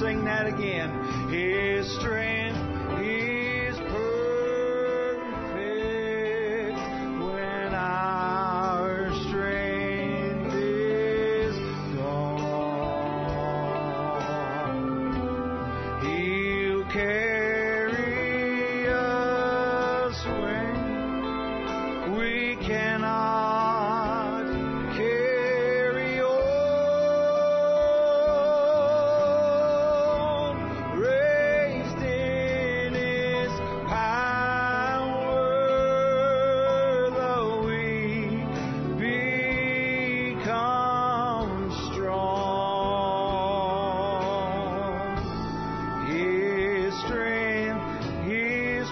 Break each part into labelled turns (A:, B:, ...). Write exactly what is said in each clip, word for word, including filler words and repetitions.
A: sing that again. His strength is perfect when our strength is gone. He'll carry us when we cannot carry on. Raised in His power, the weak become strong. His strength is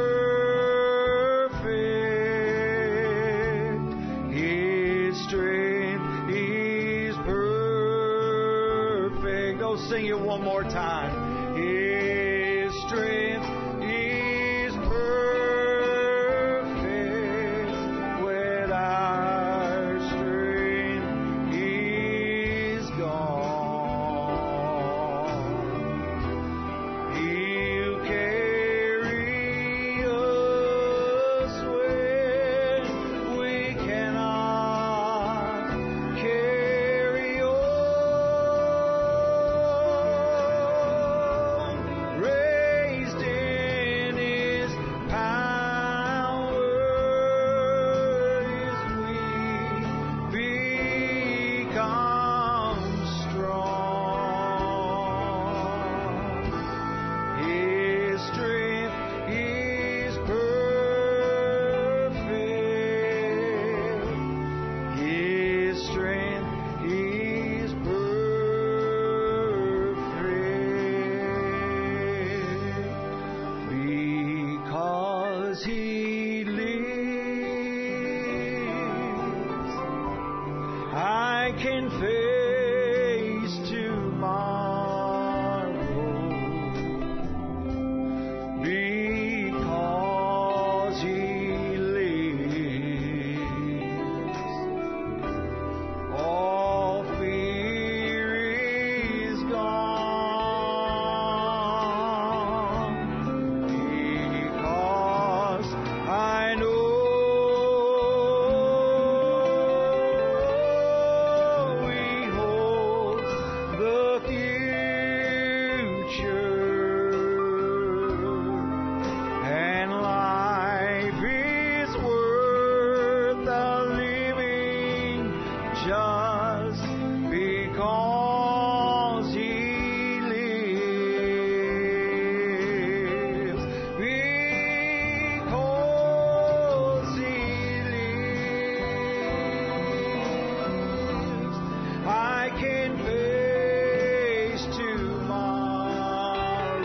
A: perfect. His strength is perfect. Go sing it one more time. His strength is perfect when our strength is gone. He'll carry us when we cannot carry on. Raised in His power, as we become strong. His strength is perfect. His strength is perfect. Because He lives, I can face tomorrow. Because He lives, all fear is gone. Because I know He holds the future, and life is worth the living just because He lives. Because He lives, I can face tomorrow.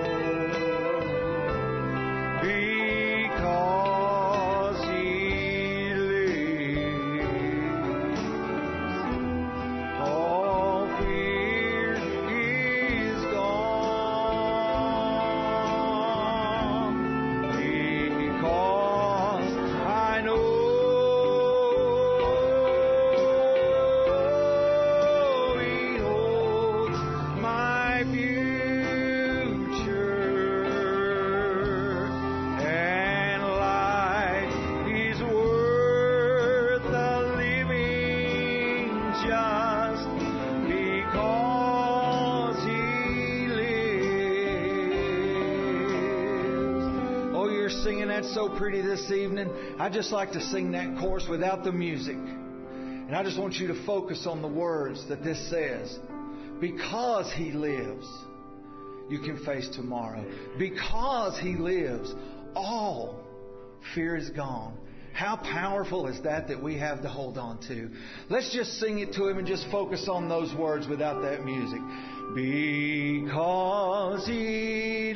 A: Because He lives, all fear is gone. Because I know He holds my future, and life is worth the living just because He lives. Oh, you're singing that so pretty this evening. I just like to sing that chorus without the music. And I just want you to focus on the words that this says. Because He lives, you can face tomorrow. Because He lives, all fear is gone. How powerful is that that we have to hold on to? Let's just sing it to Him and just focus on those words without that music. Because He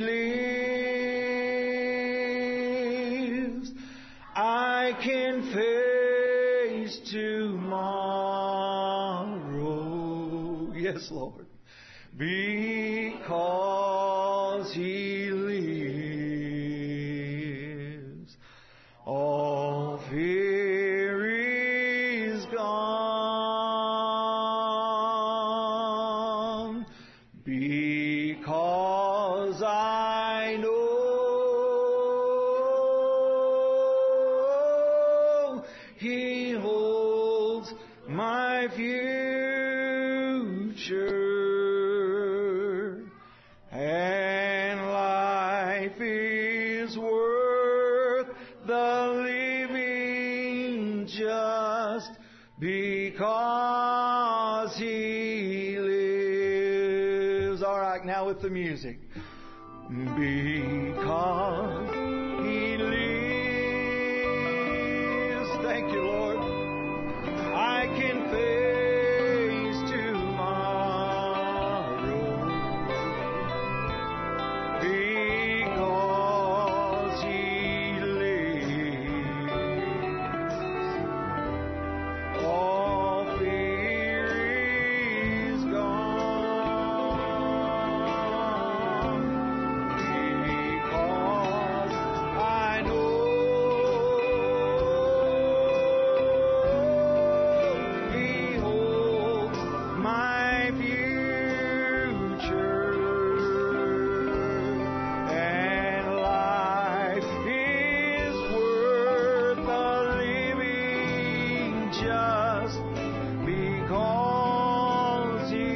A: lives, I can face tomorrow. Yes, Lord. Because He lives, all fear is gone. Because because I know He holds my future, and life is worth the living just because He lives. All right, now with the music. Because He lives. Thank you, Lord. I can face tomorrow because He lives. All fear is gone because I know He holds my future, and life is worth the living just because He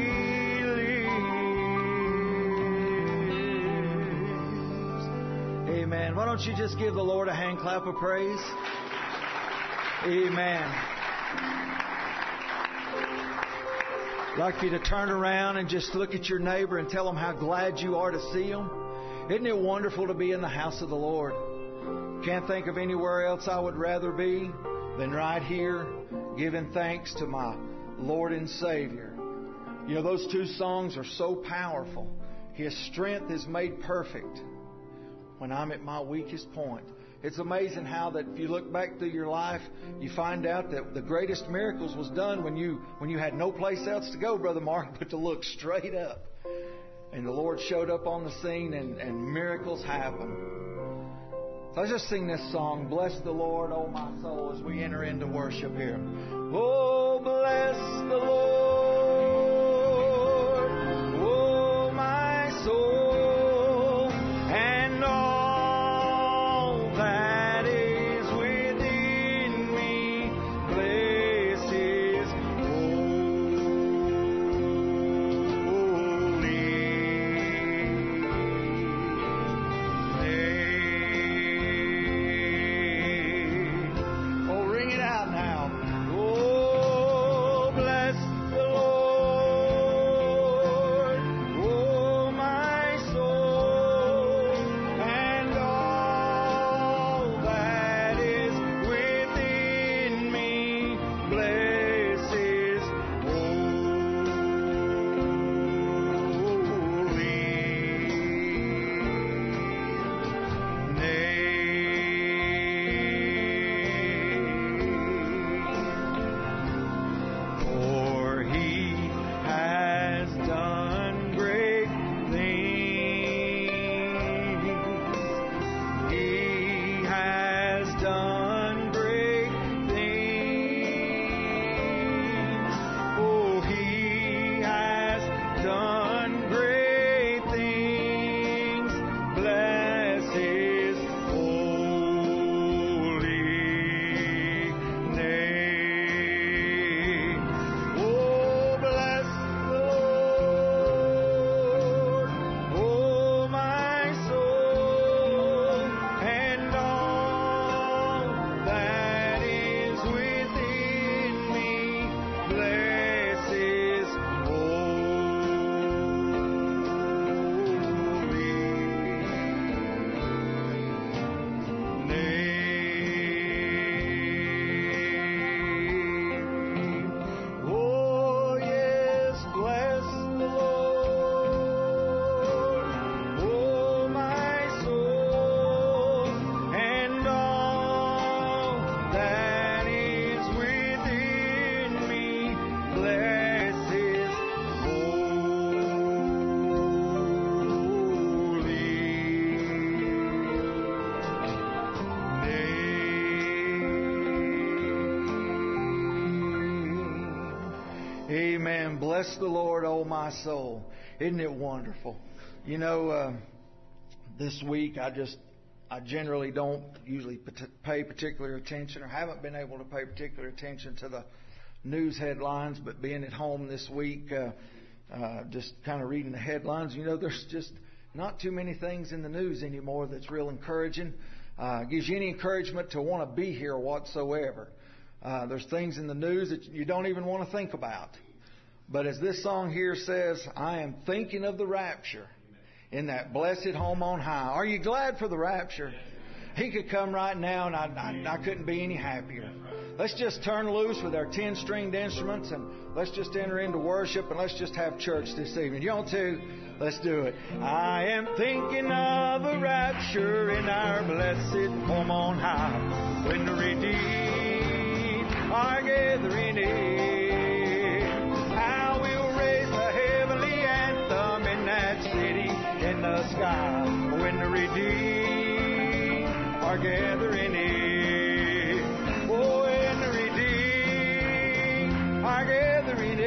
A: lives. Amen. Why don't you just give the Lord a hand clap of praise? Amen. I'd like for you to turn around and just look at your neighbor and tell them how glad you are to see them. Isn't it wonderful to be in the house of the Lord? Can't think of anywhere else I would rather be than right here, giving thanks to my Lord and Savior. You know, those two songs are so powerful. His strength is made perfect when I'm at my weakest point. It's amazing how that if you look back through your life, you find out that the greatest miracles was done when you when you had no place else to go, Brother Mark, but to look straight up. And the Lord showed up on the scene and, and miracles happened. So let's just sing this song, Bless the Lord, O my soul, as we enter into worship here. Oh, bless the Lord, oh my soul, and all that is within me. Bless His holy name. Oh, ring it out now. Oh, bless the Amen. Bless the Lord, oh my soul. Isn't it wonderful? You know, uh, this week I just, I generally don't usually pay particular attention, or haven't been able to pay particular attention to the news headlines, but being at home this week, uh, uh, just kind of reading the headlines, you know, there's just not too many things in the news anymore that's real encouraging. Uh, gives you any encouragement to want to be here whatsoever. Uh, there's things in the news that you don't even want to think about. But as this song here says, I am thinking of the rapture in that blessed home on high. Are you glad for the rapture? He could come right now, and I, I, I couldn't be any happier. Let's just turn loose with our ten-stringed instruments, and let's just enter into worship, and let's just have church this evening. You want to? Let's do it. I am thinking of a rapture in our blessed home on high, when the redeemed are gathering in. How we'll raise the heavenly anthem in that city in the sky, when the redeemed are gathering in. Oh, when the redeemed are gathering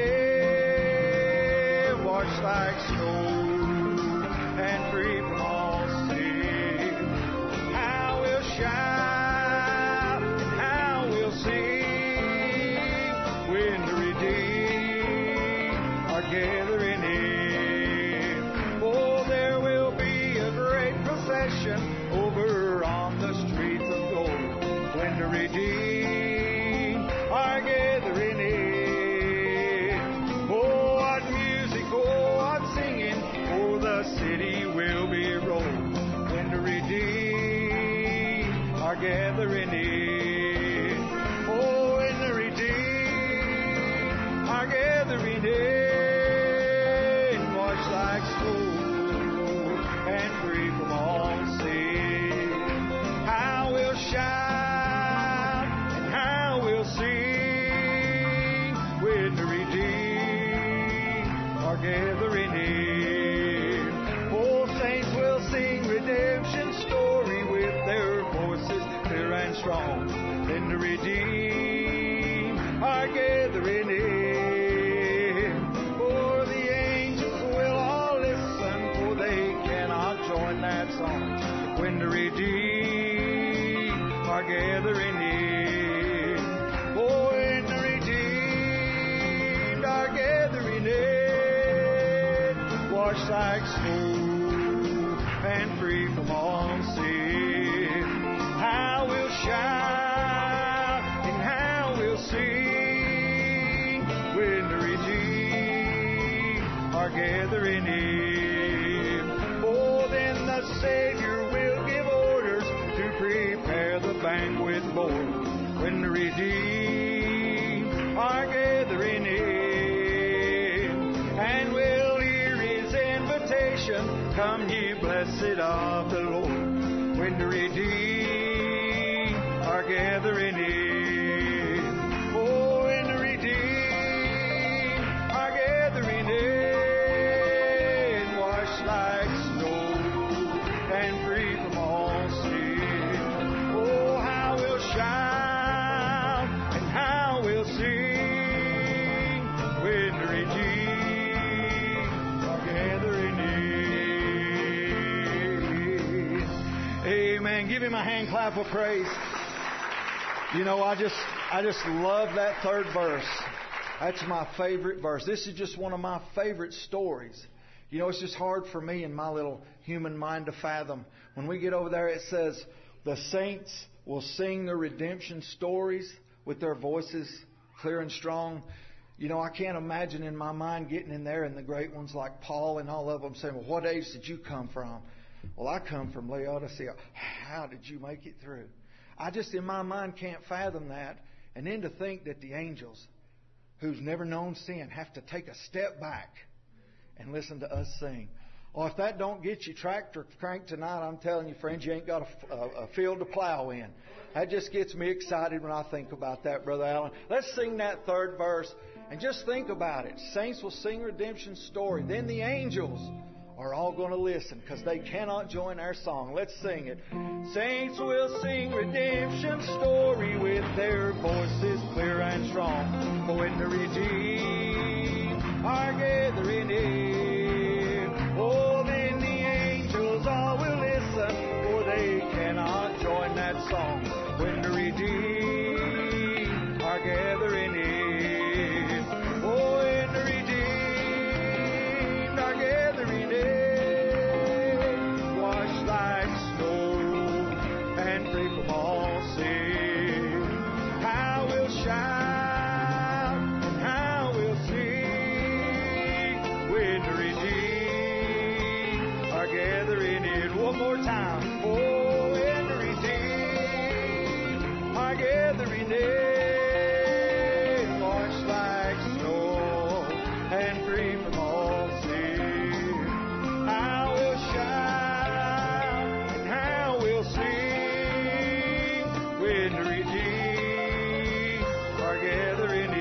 A: in, washed like snow and free from all sin. How we'll shout and how we'll sing when the redeemed are gathering in. Oh, there will be a great procession over on the streets of gold, when the redeemed are gathering in. Oh, what music, oh, what singing, oh, the city will be rolled, when the redeemed are gathering in. Oh, when the redeemed are gathering in, washed like snow and free from all sin. How we'll shout and how we'll sing when the redeemed are gathering in. Oh, saints will sing redemption's story with their voices clear and strong. Then the redeemed are gathering in. For the angels will all listen, for they cannot join that song. When the redeemed are gathering in. Oh, when the redeemed are gathering in, washed like snow and free from all sin. How we'll shout and how we'll sing when the redeemed are gathering in. Oh, then the Savior will give orders to prepare the banquet board, when the redeemed are gathering in. And we'll hear His invitation, come ye blessed of the Lord, when the redeemed are gathering in. Oh, when the redeemed are gathering in, washed like snow and free from all sin. Oh, how we'll shout and how we'll sing when the redeemed are gathering in. Amen. Give Him a hand clap of praise. You know, I just I just love that third verse. That's my favorite verse. This is just one of my favorite stories. You know, it's just hard for me in my little human mind to fathom. When we get over there, it says, the saints will sing their redemption stories with their voices clear and strong. You know, I can't imagine in my mind getting in there and the great ones like Paul and all of them saying, well, what age did you come from? Well, I come from Laodicea. How did you make it through? I just, in my mind, can't fathom that. And then to think that the angels, who's never known sin, have to take a step back and listen to us sing. Or if that don't get you tractor cranked tonight, I'm telling you, friends, you ain't got a, a, a field to plow in. That just gets me excited when I think about that, Brother Allen. Let's sing that third verse and just think about it. Saints will sing redemption's story. Then the angels are all going to listen because they cannot join our song. Let's sing it. Saints will sing redemption's story with their voices clear and strong. For when the redeemed are gathering in. Oh, then the angels all will listen, for they cannot join that song when the redeemed are gathering in. Oh, and the redeemed are gathering in, washed like snow and free from all sin. How we'll shout and how we'll sing when the redeemed are gathering in. One more time. Oh, when the redeemed are gathering in, washed like snow and free from all sin. How we'll shout and how we'll sing when the redeemed are gathering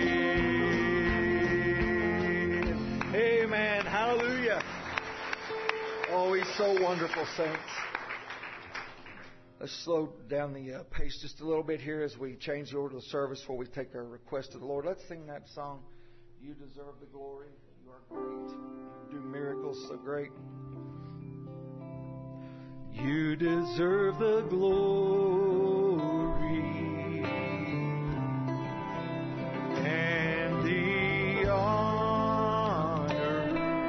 A: in. Amen. Hallelujah. Oh, He's so wonderful, saints. Let's slow down the uh, pace just a little bit here as we change the order of the service before we take our request to the Lord. Let's sing that song, You Deserve the Glory. You are great. You do miracles so great. You deserve the glory and the honor.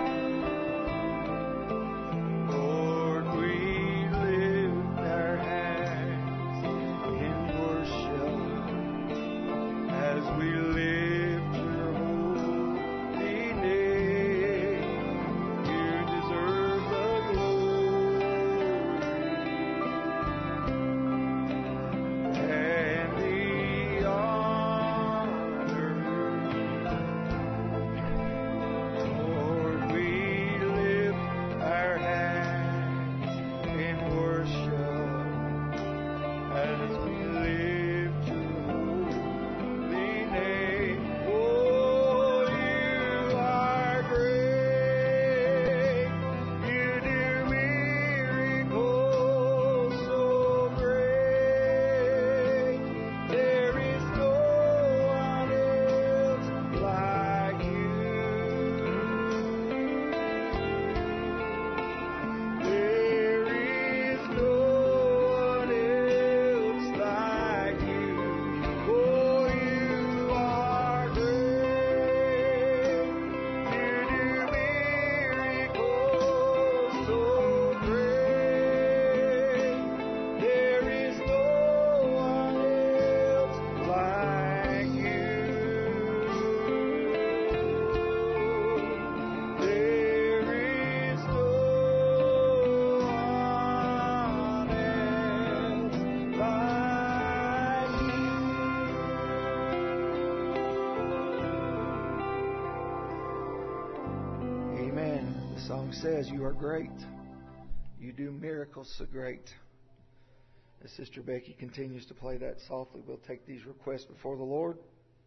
A: Lord, we lift our hands in worship as we lift your holy name. You deserve the glory and the honor. Lord, we lift our hands in worship as we lift your holy name. Oh, you are great. You do miracles so great. There is no one else like you. There is no one else like you. Oh, you are great. You do miracles so great. There is no one else like you. There is no one else like you. Amen. The song says, You are great. You do miracles so great. As Sister Becky continues to play that softly, we'll take these requests before the Lord.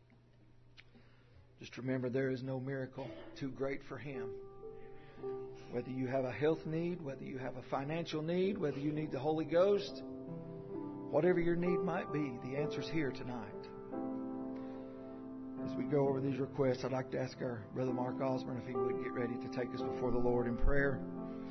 A: Just remember, there is no miracle too great for Him. Whether you have a health need, whether you have a financial need, whether you need the Holy Ghost, whatever your need might be, the answer's here tonight. As we go over these requests, I'd like to ask our Brother Mark Osborne if he would get ready to take us before the Lord in prayer.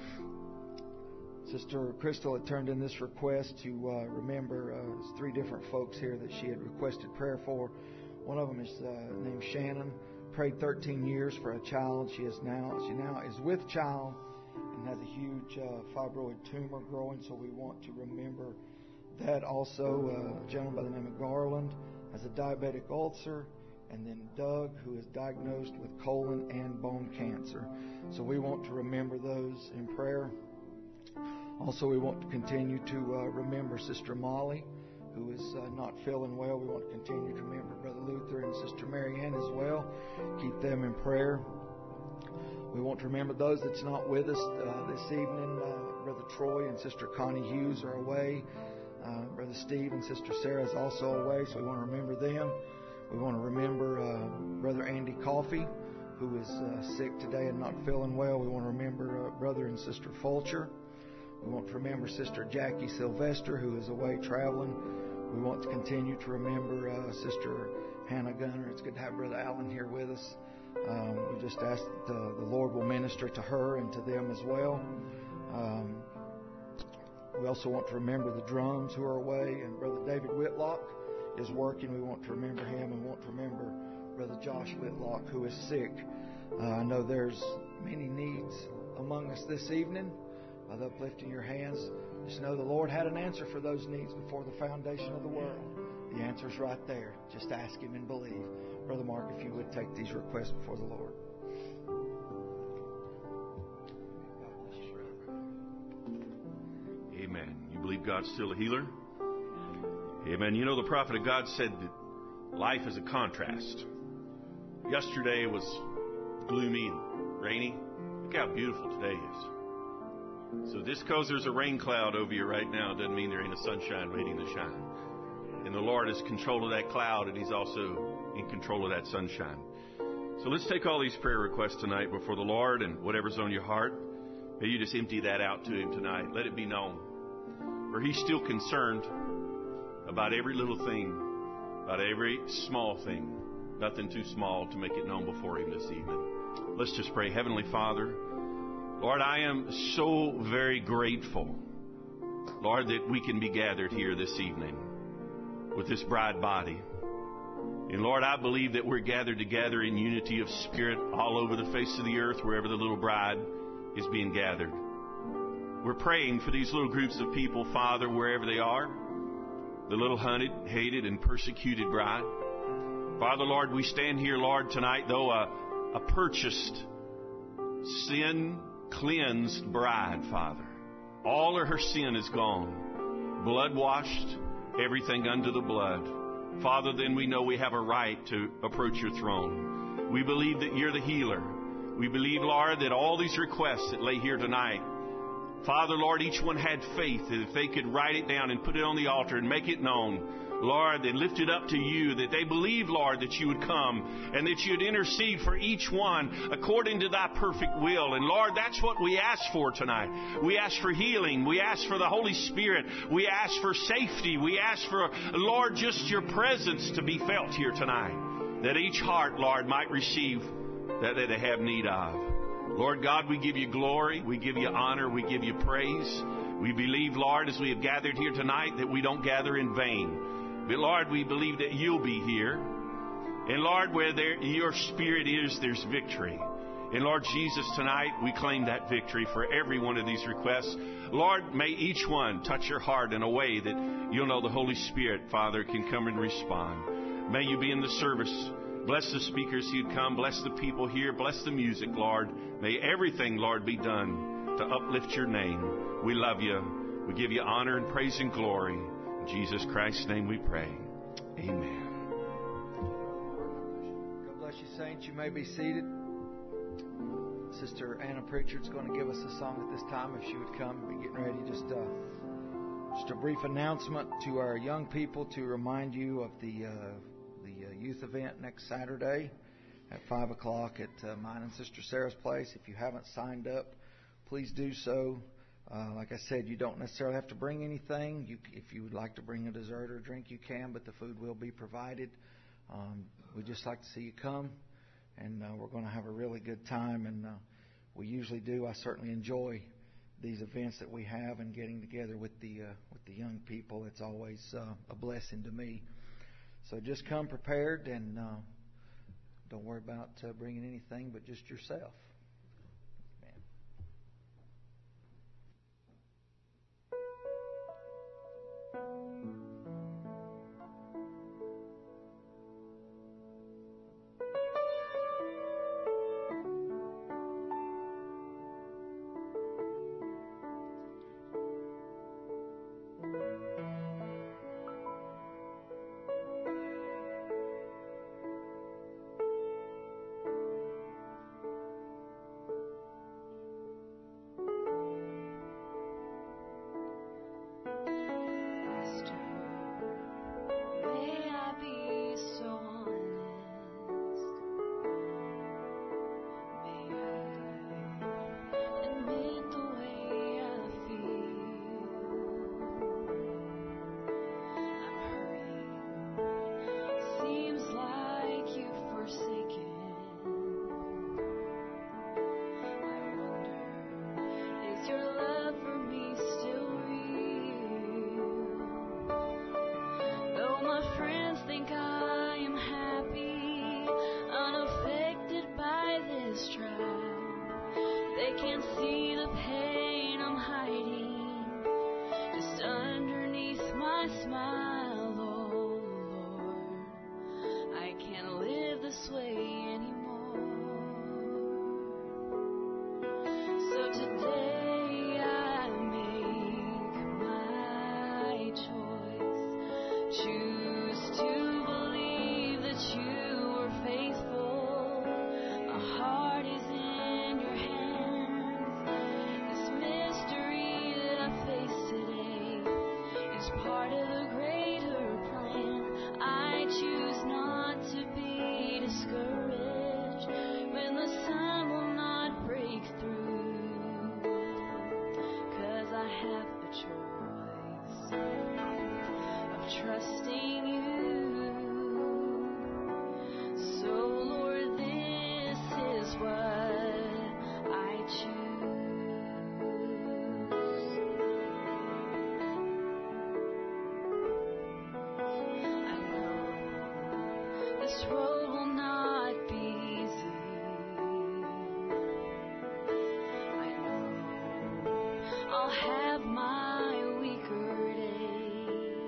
A: Sister Crystal had turned in this request to uh, remember uh, three different folks here that she had requested prayer for. One of them is uh, named Shannon. Prayed thirteen years for a child. She is now she now is with child and has a huge uh, fibroid tumor growing. So we want to remember that. Also, uh, a gentleman by the name of Garland has a diabetic ulcer, and then Doug, who is diagnosed with colon and bone cancer. So we want to remember those in prayer. Also, we want to continue to uh, remember Sister Molly, who is uh, not feeling well. We want to continue to remember Brother Luther and Sister Mary Ann as well. Keep them in prayer. We want to remember those that's not with us uh, this evening. Uh, Brother Troy and Sister Connie Hughes are away. Uh, Brother Steve and Sister Sarah is also away, so we want to remember them. We want to remember uh, Brother Andy Coffey, who is uh, sick today and not feeling well. We want to remember uh, Brother and Sister Fulcher. We want to remember Sister Jackie Sylvester, who is away traveling. We want to continue to remember uh, Sister Hannah Gunner. It's good to have Brother Allen here with us. Um, we just ask that uh, the Lord will minister to her and to them as well. Um, we also want to remember the drums who are away, and Brother David Whitlock is working. We want to remember him, and want to remember Brother Josh Whitlock, who is sick. Uh, I know there's many needs among us this evening. By the uplifting your hands, just know the Lord had an answer for those needs before the foundation of the world. The answer's right there. Just ask Him and believe. Brother Mark, if you would take these requests before the Lord.
B: Amen. You believe God's still a healer? Amen. You know, the prophet of God said that life is a contrast. Yesterday was gloomy and rainy. Look how beautiful today is. So just because there's a rain cloud over you right now doesn't mean there ain't a sunshine waiting to shine. And the Lord is in control of that cloud, and He's also in control of that sunshine. So let's take all these prayer requests tonight before the Lord, and whatever's on your heart, may you just empty that out to Him tonight. Let it be known. For He's still concerned about every little thing, about every small thing. Nothing too small to make it known before Him this evening. Let's just pray. Heavenly Father, Lord, I am so very grateful, Lord, that we can be gathered here this evening with this bride body. And Lord, I believe that we're gathered together in unity of spirit all over the face of the earth, wherever the little bride is being gathered. We're praying for these little groups of people, Father, wherever they are, the little hunted, hated, and persecuted bride. Father, Lord, we stand here, Lord, tonight, though a, a purchased, sin-cleansed bride, Father. All of her sin is gone. Blood-washed, everything under the blood. Father, then we know we have a right to approach your throne. We believe that you're the healer. We believe, Lord, that all these requests that lay here tonight, Father, Lord, each one had faith that if they could write it down and put it on the altar and make it known, Lord, and lift it up to you, that they believe, Lord, that you would come and that you'd intercede for each one according to thy perfect will. And Lord, that's what we ask for tonight. We ask for healing. We ask for the Holy Spirit. We ask for safety. We ask for, Lord, just your presence to be felt here tonight, that each heart, Lord, might receive that they have need of. Lord God, we give you glory. We give you honor. We give you praise. We believe, Lord, as we have gathered here tonight, that we don't gather in vain. But Lord, we believe that you'll be here. And Lord, where there, your Spirit is, there's victory. And Lord Jesus, tonight we claim that victory for every one of these requests. Lord, may each one touch your heart in a way that you'll know the Holy Spirit, Father, can come and respond. May you be in the service. Bless the speakers who'd come. Bless the people here. Bless the music, Lord. May everything, Lord, be done to uplift your name. We love you. We give you honor and praise and glory. In Jesus Christ's name we pray. Amen.
A: God bless you, saints. You may be seated. Sister Anna Pritchard's going to give us a song at this time. If she would come, be getting ready. Just, uh, just a brief announcement to our young people to remind you of the uh, the uh, youth event next Saturday at five o'clock at uh, mine and Sister Sarah's place. If you haven't signed up, please do so. Uh, like I said, you don't necessarily have to bring anything. You, if you would like to bring a dessert or drink, you can, but the food will be provided. Um, we'd just like to see you come, and uh, we're going to have a really good time, and uh, we usually do. I certainly enjoy these events that we have and getting together with the uh, with the young people. It's always uh, a blessing to me. So just come prepared, and uh, don't worry about uh, bringing anything but just yourself.
C: trusting you. So, Lord, this is what I choose. I know this road will not be easy. I know I'll have my weaker days,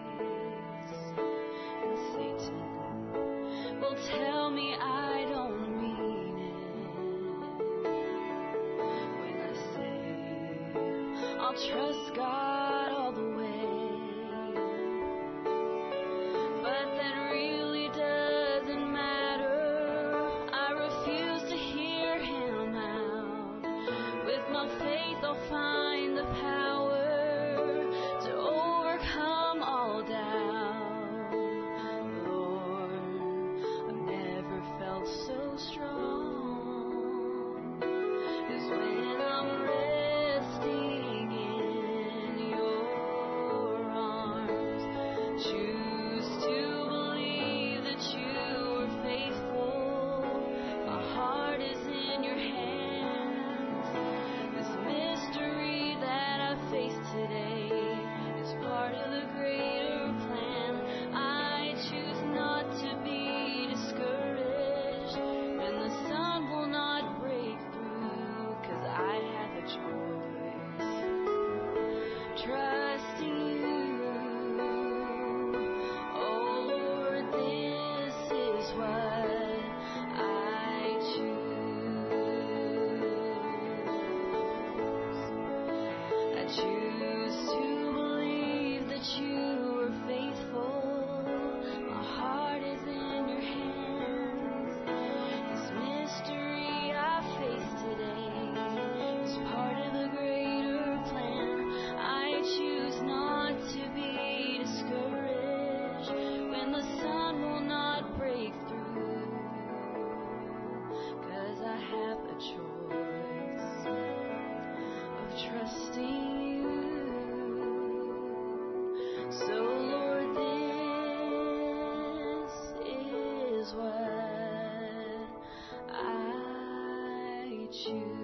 C: and Satan will tell me I don't mean it when I say I'll trust God all the way. But that really doesn't matter. I refuse to hear him out. With my faith I'll find the power to overcome all doubt. Lord, I've never felt so strong as when I'm resting in your arms. Choose to believe that you are faithful. My heart is in your hands. This mystery that I face today is part of the greater plan. I choose not to be discouraged when the sun will not break through, 'cause I have a choice. Trusting you. Oh Lord, this is what I choose. I choose to believe that you are faithful. My heart is in your hands. This mystery I face today is part of the greater plan. I choose not to be discouraged when the sun will not break through, 'cause I have a choice of trusting you. So Lord, this is what I choose.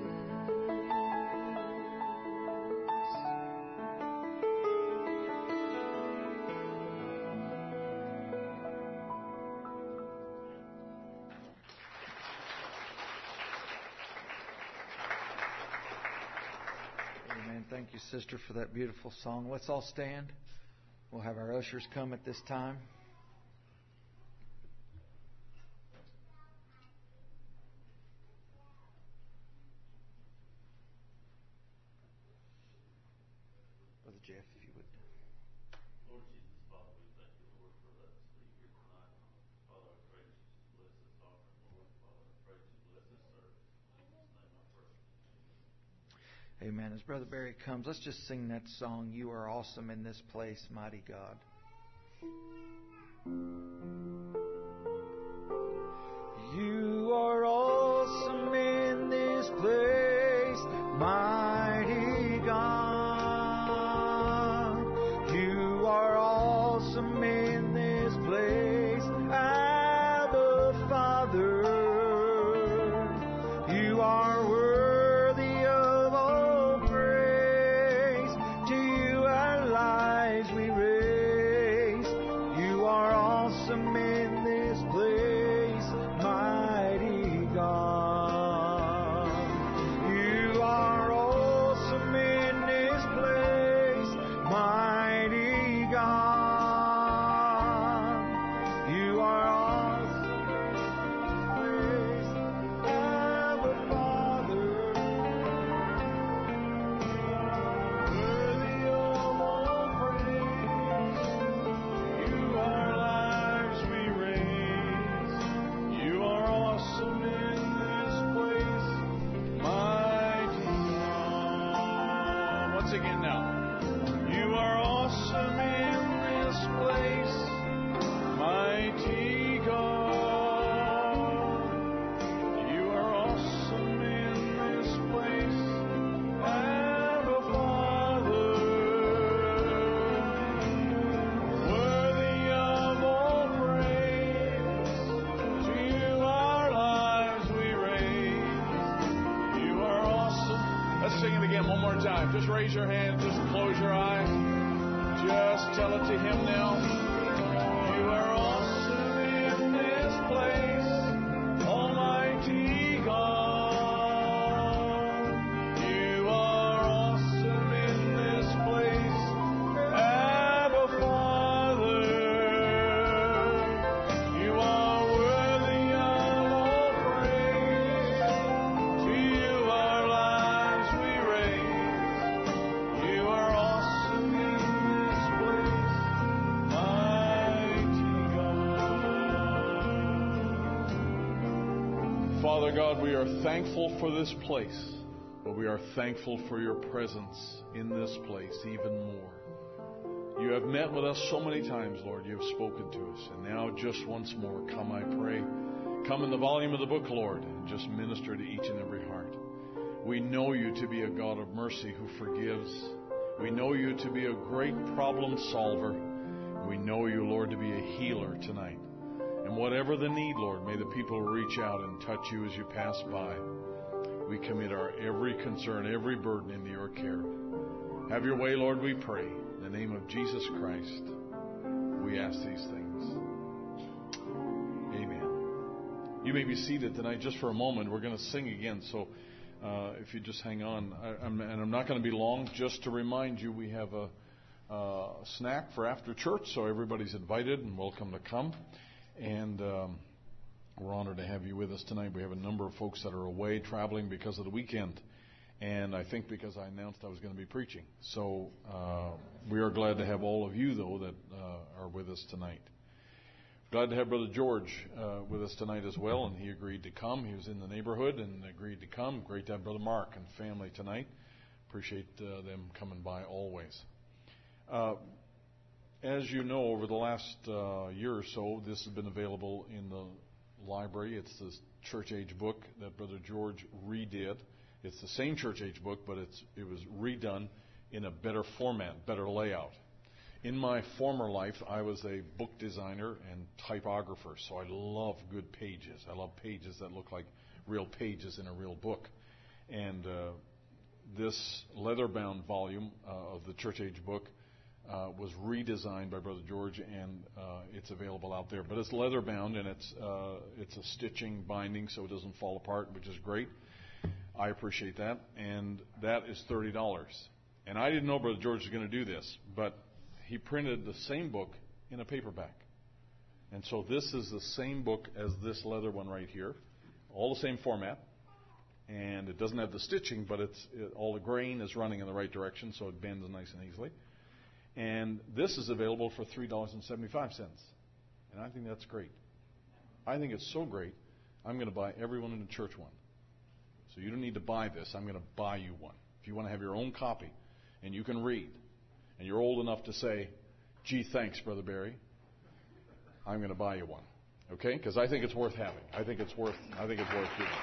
A: Amen. Thank you, sister, for that beautiful song. Let's all stand. We'll have our ushers come at this time. Brother Jeff, if you would.
D: Lord Jesus, Father, we thank you, Lord, for letting us be here tonight. Father, I pray that you bless this offering, Lord. Father, I pray that you bless this service. In Jesus' name I pray.
A: Amen. As Brother Barry comes, let's just sing that song, You Are Awesome in This Place, Mighty God. You are awesome in this place, mighty God. You are awesome in this place, Abba Father. You are worthy of all praise. To you our lives we raise. You are awesome in this place, mighty God.
E: life. Just raise your hand. Just close your eyes. Just tell it to Him now. You are awesome in this place, Almighty God. You are awesome in this place, Abba Father. You are worthy of all praise. To you our lives we raise. You are awesome in this place, mighty God. Father God, we are thankful for this place, but we are thankful for your presence in this place even more. You have met with us so many times, Lord. You have spoken to us. And now just once more, come, I pray. Come in the volume of the book, Lord, and just minister to each and every heart. We know you to be a God of mercy who forgives. We know you to be a great problem solver. We know you, Lord, to be a healer tonight. And whatever the need, Lord, may the people reach out and touch you as you pass by. We commit our every concern, every burden into your care. Have your way, Lord, we pray. In the name of Jesus Christ, we ask these things. Amen. You may be seated tonight just for a moment. We're going to sing again, so uh, if you just hang on. I, I'm, and I'm not going to be long. Just to remind you, we have a uh, snack for after church, so everybody's invited and welcome to come. And um, we're honored to have you with us tonight. We have a number of folks that are away traveling because of the weekend. And I think because I announced I was going to be preaching. So uh, we are glad to have all of you, though, that uh, are with us tonight. Glad to have Brother George uh, with us tonight as well, and he agreed to come. He was in the neighborhood and agreed to come. Great to have Brother Mark and family tonight. Appreciate uh, them coming by always. Uh, as you know, over the last uh, year or so, this has been available in the library. It's the church age book that Brother George redid. It's the same church age book, but it's it was redone in a better format, better layout. In my former life, I was a book designer and typographer, so I love good pages. I love pages that look like real pages in a real book. And uh, this leather-bound volume uh, of the church age book uh, was redesigned by Brother George, and uh, it's available out there. But it's leather-bound, and it's uh, it's a stitching binding, so it doesn't fall apart, which is great. I appreciate that, and that is thirty dollars. And I didn't know Brother George was going to do this, but he printed the same book in a paperback. And so this is the same book as this leather one right here, all the same format, and it doesn't have the stitching, but it's it, all the grain is running in the right direction, so it bends nice and easily. And this is available for three dollars and seventy-five cents, and I think that's great. I think it's so great, I'm going to buy everyone in the church one. So you don't need to buy this. I'm going to buy you one. If you want to have your own copy and you can read and you're old enough to say, gee, thanks, Brother Barry, I'm going to buy you one. Okay? Because I think it's worth having. I think it's worth I think it's worth doing.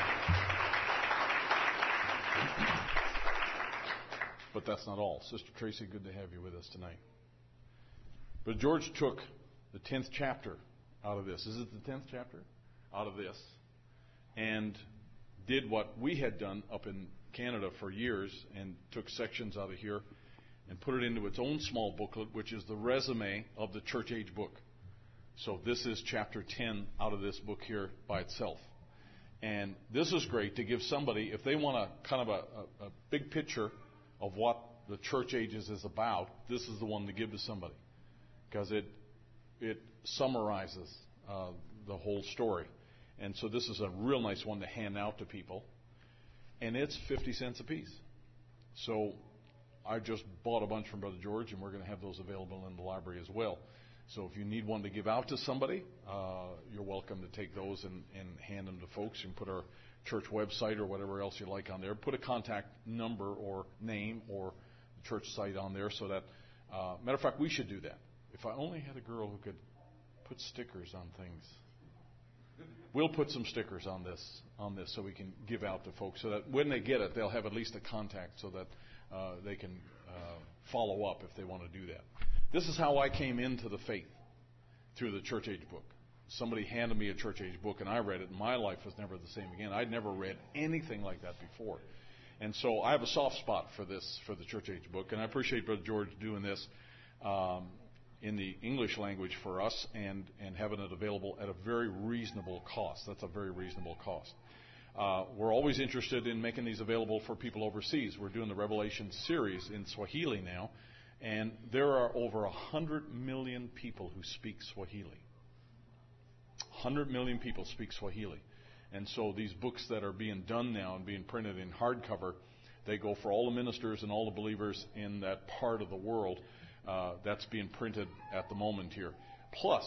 E: But that's not all. Sister Tracy, good to have you with us tonight. But George took the tenth chapter out of this. Is it the tenth chapter? Out of this. And did what we had done up in Canada for years and took sections out of here and put it into its own small booklet, which is the resume of the church age book. So this is chapter ten out of this book here by itself. And this is great to give somebody, if they want a kind of a, a, a big picture of what the church ages is about, this is the one to give to somebody. Because it, it summarizes uh, the whole story. And so this is a real nice one to hand out to people. And it's fifty cents a piece. So I just bought a bunch from Brother George, and we're going to have those available in the library as well. So if you need one to give out to somebody, uh, you're welcome to take those and, and hand them to folks. You can put our church website or whatever else you like on there. Put a contact number or name or the church site on there so that, uh, matter of fact, we should do that. If I only had a girl who could put stickers on things. We'll put some stickers on this on this so we can give out to folks so that when they get it, they'll have at least a contact so that uh, they can uh, follow up if they want to do that. This is how I came into the faith, through the church age book. Somebody handed me a church age book and I read it, and my life was never the same again. I'd never read anything like that before. And so I have a soft spot for this, for the church age book, and I appreciate Brother George doing this um, in the English language for us and, and having it available at a very reasonable cost. That's a very reasonable cost. Uh, we're always interested in making these available for people overseas. We're doing the Revelation series in Swahili now, and there are over one hundred million people who speak Swahili. one hundred million people speak Swahili. And so these books that are being done now and being printed in hardcover, they go for all the ministers and all the believers in that part of the world. Uh, that's being printed at the moment here. Plus,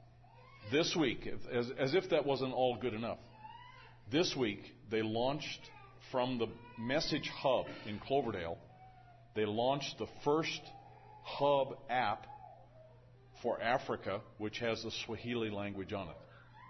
E: this week, as, as if that wasn't all good enough, this week they launched from the Message Hub in Cloverdale, they launched the first Hub app for Africa, which has the Swahili language on it.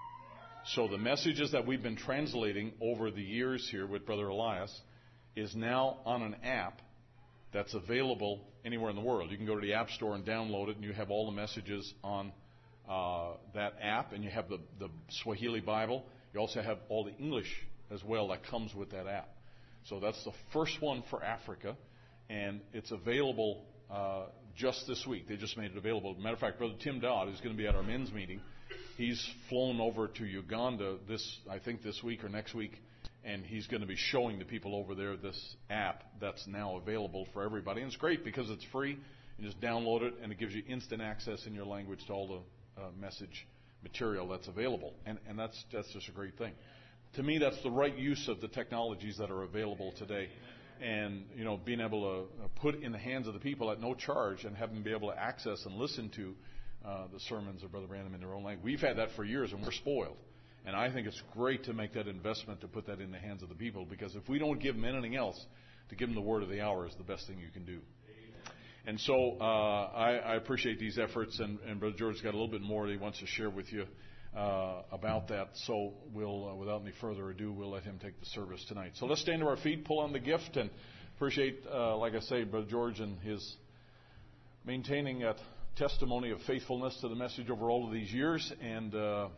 E: So the messages that we've been translating over the years here with Brother Elias is now on an app that's available anywhere in the world. You can go to the App Store and download it, and you have all the messages on uh, that app, and you have the, the Swahili Bible. You also have all the English as well that comes with that app. So that's the first one for Africa, and it's available uh, just this week. They just made it available. As a matter of fact, Brother Tim Dodd is going to be at our men's meeting. He's flown over to Uganda this, I think this week or next week, and he's going to be showing the people over there this app that's now available for everybody. And it's great because it's free. You just download it, and it gives you instant access in your language to all the uh, message material that's available. And, and that's, that's just a great thing. To me, that's the right use of the technologies that are available today. And, you know, being able to put in the hands of the people at no charge and have them be able to access and listen to Uh, the sermons of Brother Branham in their own language. We've had that for years, and we're spoiled. And I think it's great to make that investment to put that in the hands of the people, because if we don't give them anything else, to give them the word of the hour is the best thing you can do. Amen. And so uh, I, I appreciate these efforts, and, and Brother George's got a little bit more that he wants to share with you uh, about that. So we'll, uh, without any further ado, we'll let him take the service tonight. So let's stand to our feet, pull on the gift, and appreciate, uh, like I say, Brother George and his maintaining that testimony of faithfulness to the message over all of these years, and uh,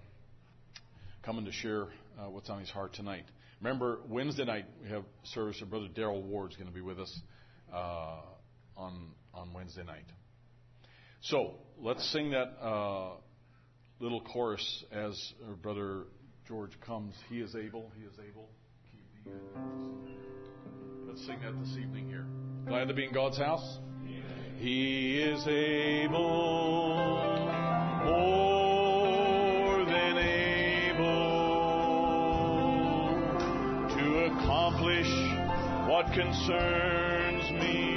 E: coming to share uh, what's on his heart tonight. Remember, Wednesday night we have service, and Brother Darrell Ward's going to be with us uh, on on Wednesday night. So let's sing that uh, little chorus as uh, Brother George comes. He is able, he is able. Keep the Let's sing that this evening here. Glad to be in God's house. He is able, more than able, to accomplish what concerns me.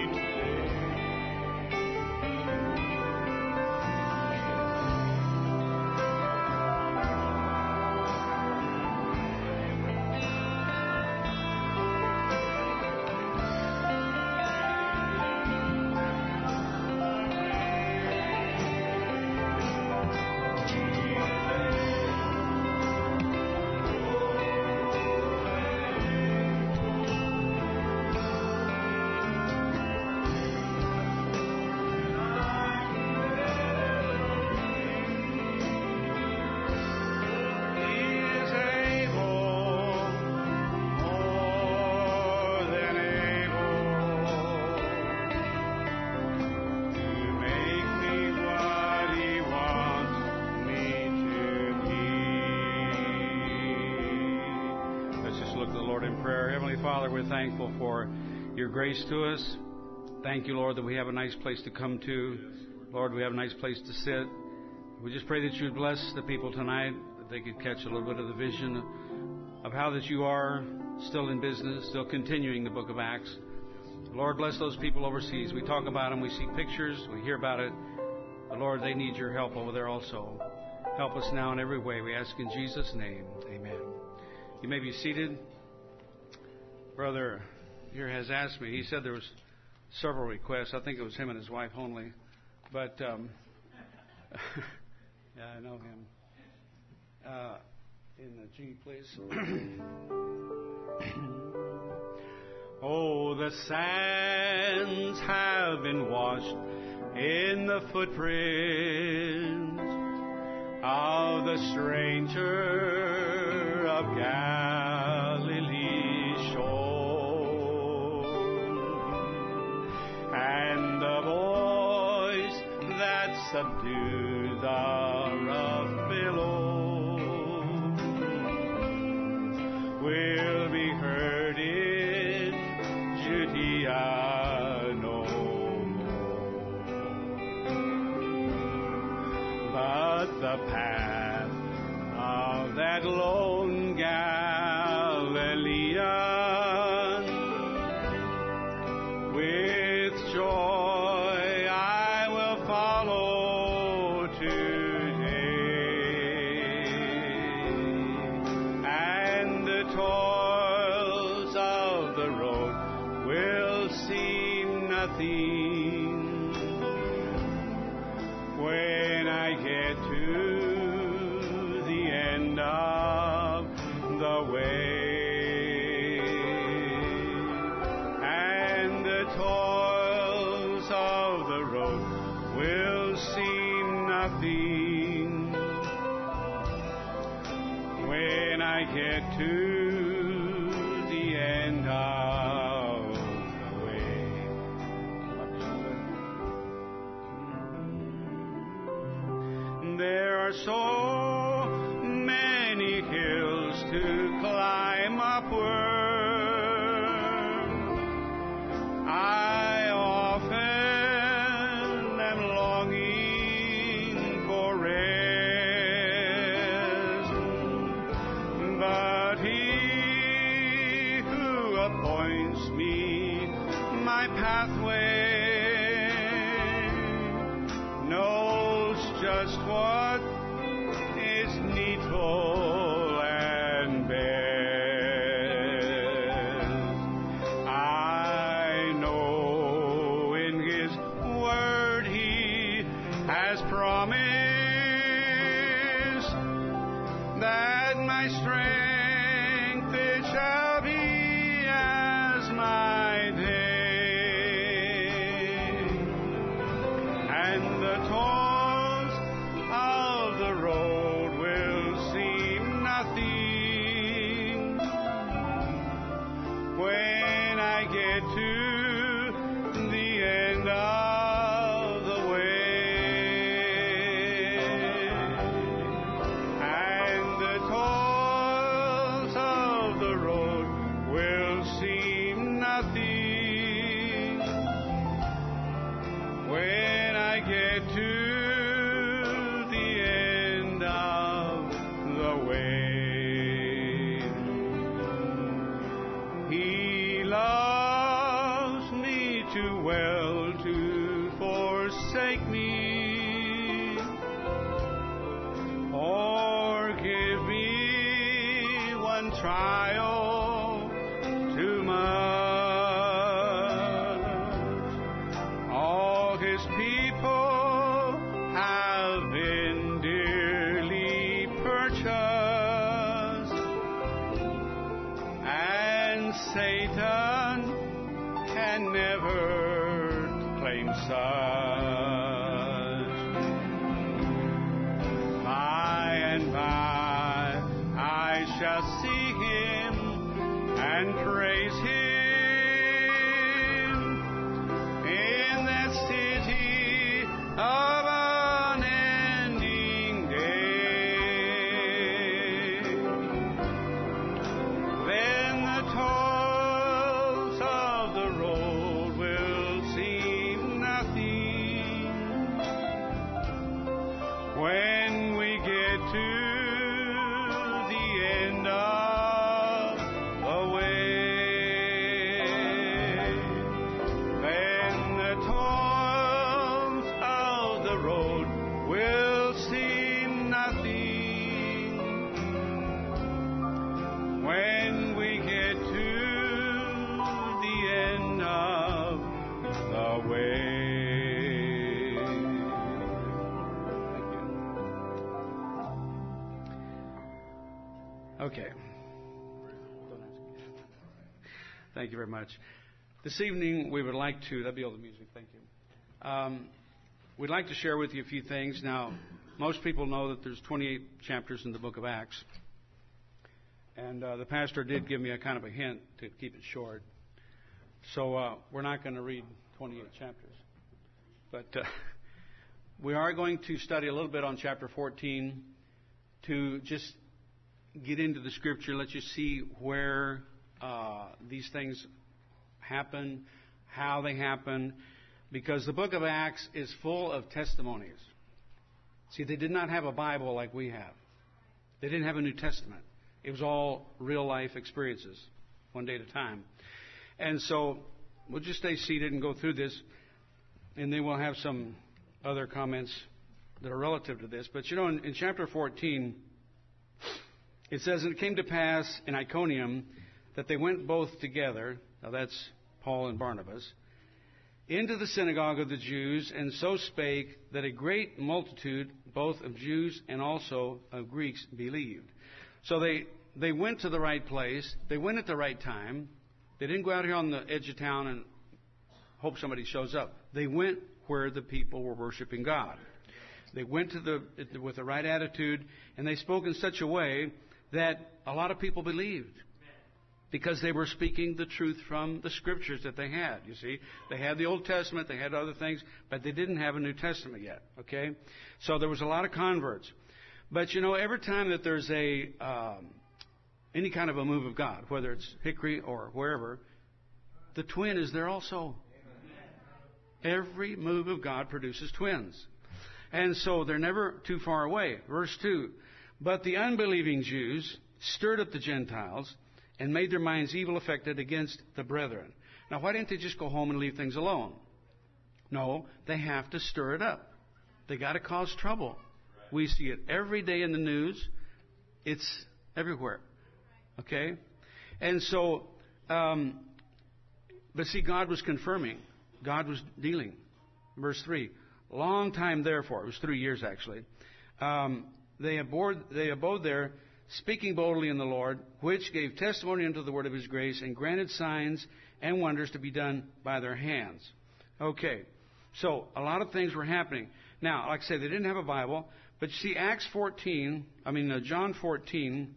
F: We're thankful for your grace to us. Thank you, Lord, that we have a nice place to come to. Lord, we have a nice place to sit. We just pray that you would bless the people tonight, that they could catch a little bit of the vision of how that you are still in business, still continuing the book of Acts. Lord, bless those people overseas. We talk about them, we see pictures, we hear about it. But Lord, they need your help over there also. Help us now in every way. We ask in Jesus' name. Amen. You may be seated. Brother here has asked me. He said there was several requests. I think it was him and his wife only. But, um, yeah, I know him. Uh, in the G, please. Oh, the sands have been washed in the footprints of the stranger of Galilee's shore.
G: subdue the rough billow, will be heard in Judea no more. But the path of that lone Galilean with joy I will follow today, and the toils of the road will seem nothing when I get to the end of the way. And the toils of the road will seem nothing when I get to the end of the way. There are so many hills to climb upward. I often am longing for rest, but He who appoints me my pathway knows just what is needful and best. I know in His word He has promised that my strength it shall be as my day, and the toils of the road will seem nothing when I get to the end of the way. And the toils of the road will seem nothing when I get to the end of the way. He loves me too well to forsake me or give me one trial too much. All His people have been dearly purchased, and Satan can never claim such. By and by I shall see Him and praise Him in that city of unending day. Then the toils of the road will seem nothing when we get to the end of the way. Then the toils of the road will seem nothing when we get to the end of the way. Okay. Thank you very much. This evening we would like to, that'd be all the music, thank you. Um, we'd like to share with you a few things. Now, most people know that there's twenty-eight chapters in the book of Acts. And uh, the pastor did give me a kind of a hint to keep it short. So uh, we're not going to read twenty-eight chapters. But uh, we are going to study a little bit on chapter fourteen to just get into the Scripture, let you see where uh, these things happen, how they happen, because the book of Acts is full of testimonies. See, they did not have a Bible like we have. They didn't have a New Testament. It was all real-life experiences, one day at a time. And so we'll just stay seated and go through this, and then we'll have some other comments that are relative to this. But, you know, in, in chapter fourteen, it says, "And it came to pass in Iconium that they went both together," now that's Paul and Barnabas, "into the synagogue of the Jews, and so spake that a great multitude, both of Jews and also of Greeks, believed." So they, they went to the right place. They went at the right time. They didn't go out here on the edge of town and hope somebody shows up. They went where the people were worshiping God. They went to the with the right attitude, and they spoke in such a way that a lot of people believed, because they were speaking the truth from the Scriptures that they had. You see, they had the Old Testament, they had other things, but they didn't have a New Testament yet. Okay, so there was a lot of converts. But you know, every time that there's a um, any kind of a move of God, whether it's Hickory or wherever, the twin is there also. Every move of God produces twins, and so they're never too far away. Verse two: "But the unbelieving Jews stirred up the Gentiles, and made their minds evil affected against the brethren." Now, why didn't they just go home and leave things alone? No, they have to stir it up. They got to cause trouble. We see it every day in the news. It's everywhere. Okay? And so, um, but see, God was confirming. God was dealing. Verse three: "Long time therefore," it was three years actually, um, they, abode, they abode there, speaking boldly in the Lord, which gave testimony unto the word of his grace, and granted signs and wonders to be done by their hands. Okay, so a lot of things were happening. Now, like I say, they didn't have a Bible, but you see, Acts fourteen, I mean, uh, John fourteen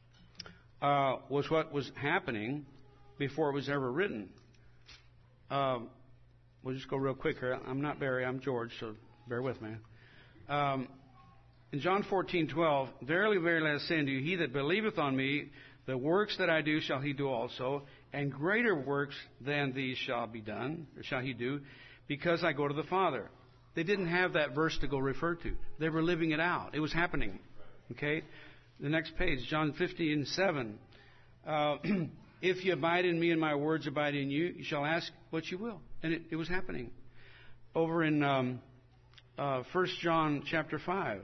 G: uh, was what was happening before it was ever written. Uh, we'll just go real quick here. I'm not Barry, I'm George, so bear with me. Um, In John fourteen twelve, "Verily, verily, I say unto you, he that believeth on me, the works that I do shall he do also, and greater works than these shall be done, or shall he do, because I go to the Father." They didn't have that verse to go refer to. They were living it out. It was happening. Okay? The next page, John fifteen seven. Uh, "If you abide in me and my words abide in you, you shall ask what you will." And it, it was happening. Over in um, uh, First John chapter five.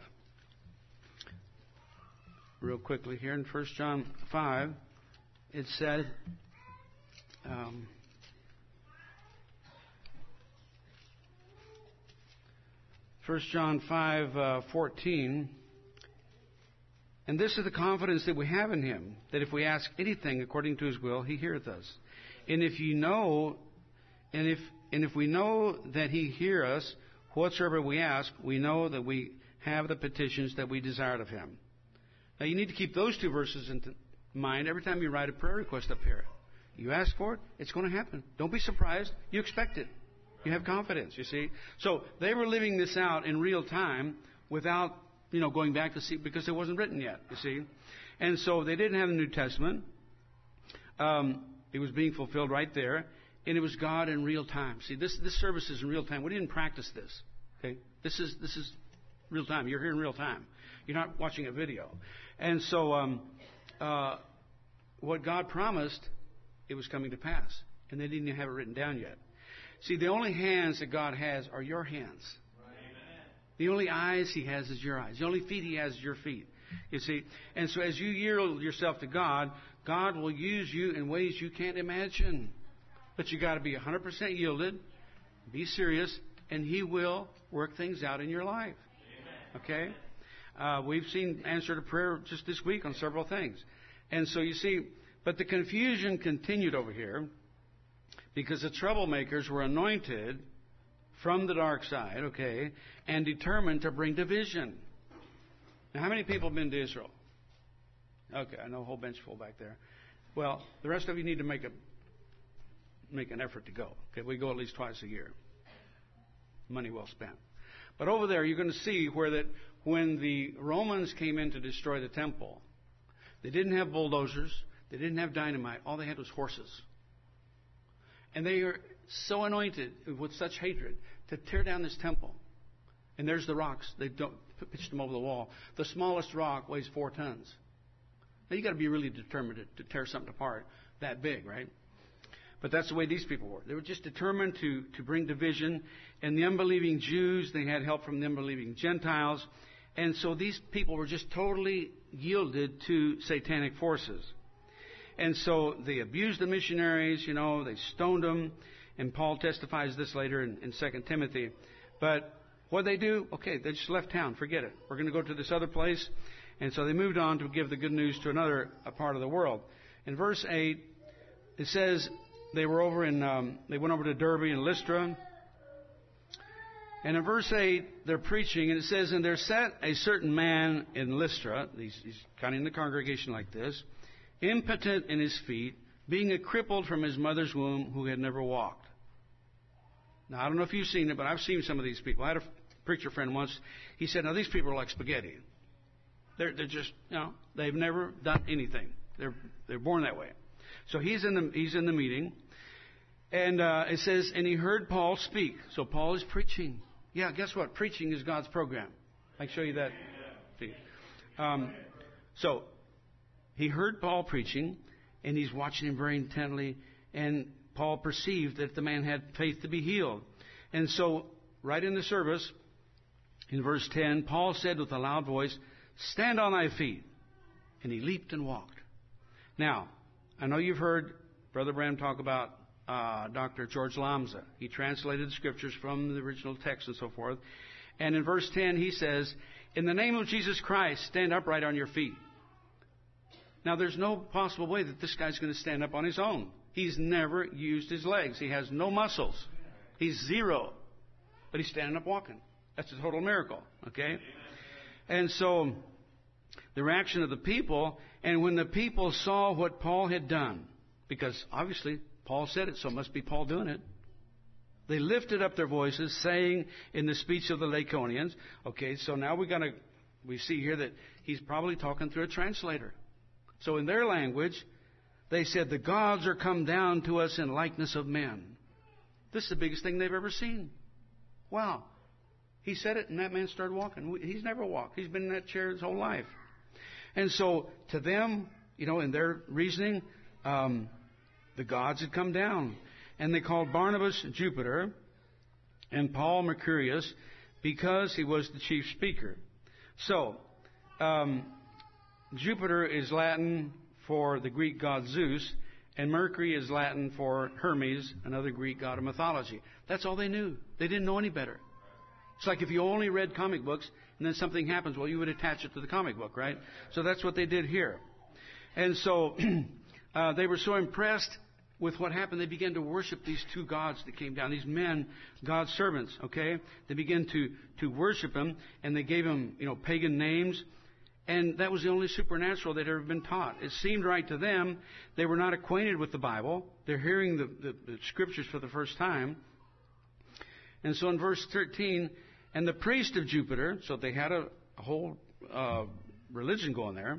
G: Real quickly here in First John five, it said, um, First John five uh, fourteen, "And this is the confidence that we have in him, that if we ask anything according to his will, he heareth us. And if you know, and if and if we know that he hear us, whatsoever we ask, we know that we have the petitions that we desired of him." Now, you need to keep those two verses in mind every time you write a prayer request up here. You ask for it, it's going to happen. Don't be surprised. You expect it. You have confidence, you see. So they were living this out in real time without, you know, going back to see, because it wasn't written yet, you see. And so they didn't have the New Testament. Um, it was being fulfilled right there. And it was God in real time. See, this this service is in real time. We didn't practice this. Okay? This is this is real time. You're here in real time. You're not watching a video. And so um, uh, what God promised, it was coming to pass. And they didn't even have it written down yet. See, the only hands that God has are your hands. Amen. The only eyes he has is your eyes. The only feet he has is your feet. You see? And so as you yield yourself to God, God will use you in ways you can't imagine. But you got to be one hundred percent yielded, be serious, and he will work things out in your life. Amen. Okay? Uh, we've seen answer to prayer just this week on several things. And so you see, but the confusion continued over here because the troublemakers were anointed from the dark side, okay, and determined to bring division. Now, how many people have been to Israel? Okay, I know a whole bench full back there. Well, the rest of you need to make a make an effort to go. Okay, we go at least twice a year. Money well spent. But over there, you're going to see where that when the Romans came in to destroy the temple, they didn't have bulldozers. They didn't have dynamite. All they had was horses. And they are so anointed with such hatred to tear down this temple. And there's the rocks. They don't pitched them over the wall. The smallest rock weighs four tons. Now, you got to be really determined to, to tear something apart that big, right? But that's the way these people were. They were just determined to, to bring division. And the unbelieving Jews, they had help from the unbelieving Gentiles. And so these people were just totally yielded to satanic forces. And so they abused the missionaries, you know, they stoned them. And Paul testifies this later in, in Second Timothy. But what did they do? Okay, they just left town. Forget it. We're going to go to this other place. And so they moved on to give the good news to another a part of the world. In verse eight, it says they were over in, um, they went over to Derbe and Lystra. And in verse eight, they're preaching, and it says, and there sat a certain man in Lystra, he's, he's kind of in the congregation like this, impotent in his feet, being a crippled from his mother's womb, who had never walked. Now, I don't know if you've seen it, but I've seen some of these people. I had a preacher friend once. He said, now, these people are like spaghetti. They're, they're just, you know, they've never done anything. They're, they're born that way. So he's in the, he's in the meeting. And uh, it says, and he heard Paul speak. So Paul is preaching. Yeah, guess what? Preaching is God's program. I can show you that. Um, so he heard Paul preaching, and he's watching him very intently. And Paul perceived that the man had faith to be healed. And so, right in the service, in verse ten, Paul said with a loud voice, stand on thy feet. And he leaped and walked. Now, I know you've heard Brother Branham talk about uh, Doctor George Lamza. He translated the scriptures from the original text and so forth. And in verse ten, he says, in the name of Jesus Christ, stand upright on your feet. Now, there's no possible way that this guy's going to stand up on his own. He's never used his legs. He has no muscles. He's zero. But he's standing up walking. That's a total miracle. Okay? And so, the reaction of the people, and when the people saw what Paul had done, because obviously Paul said it, so it must be Paul doing it, they lifted up their voices, saying in the speech of the Lycaonians, okay, so now we're going to, we see here that he's probably talking through a translator. So in their language, they said, the gods are come down to us in likeness of men. This is the biggest thing they've ever seen. Wow. He said it, and that man started walking. He's never walked. He's been in that chair his whole life. And so, to them, you know, in their reasoning, um, the gods had come down. And they called Barnabas Jupiter and Paul Mercurius because he was the chief speaker. So, um, Jupiter is Latin for the Greek god Zeus, and Mercury is Latin for Hermes, another Greek god of mythology. That's all they knew. They didn't know any better. It's like if you only read comic books and then something happens, well, you would attach it to the comic book, right? So that's what they did here. And so uh, they were so impressed with what happened, they began to worship these two gods that came down, these men, God's servants, okay? They began to, to worship him, and they gave him, you know, pagan names. And that was the only supernatural that had ever been taught. It seemed right to them. They were not acquainted with the Bible. They're hearing the, the, the scriptures for the first time. And so in verse thirteen, and the priest of Jupiter, so they had a, a whole uh, religion going there,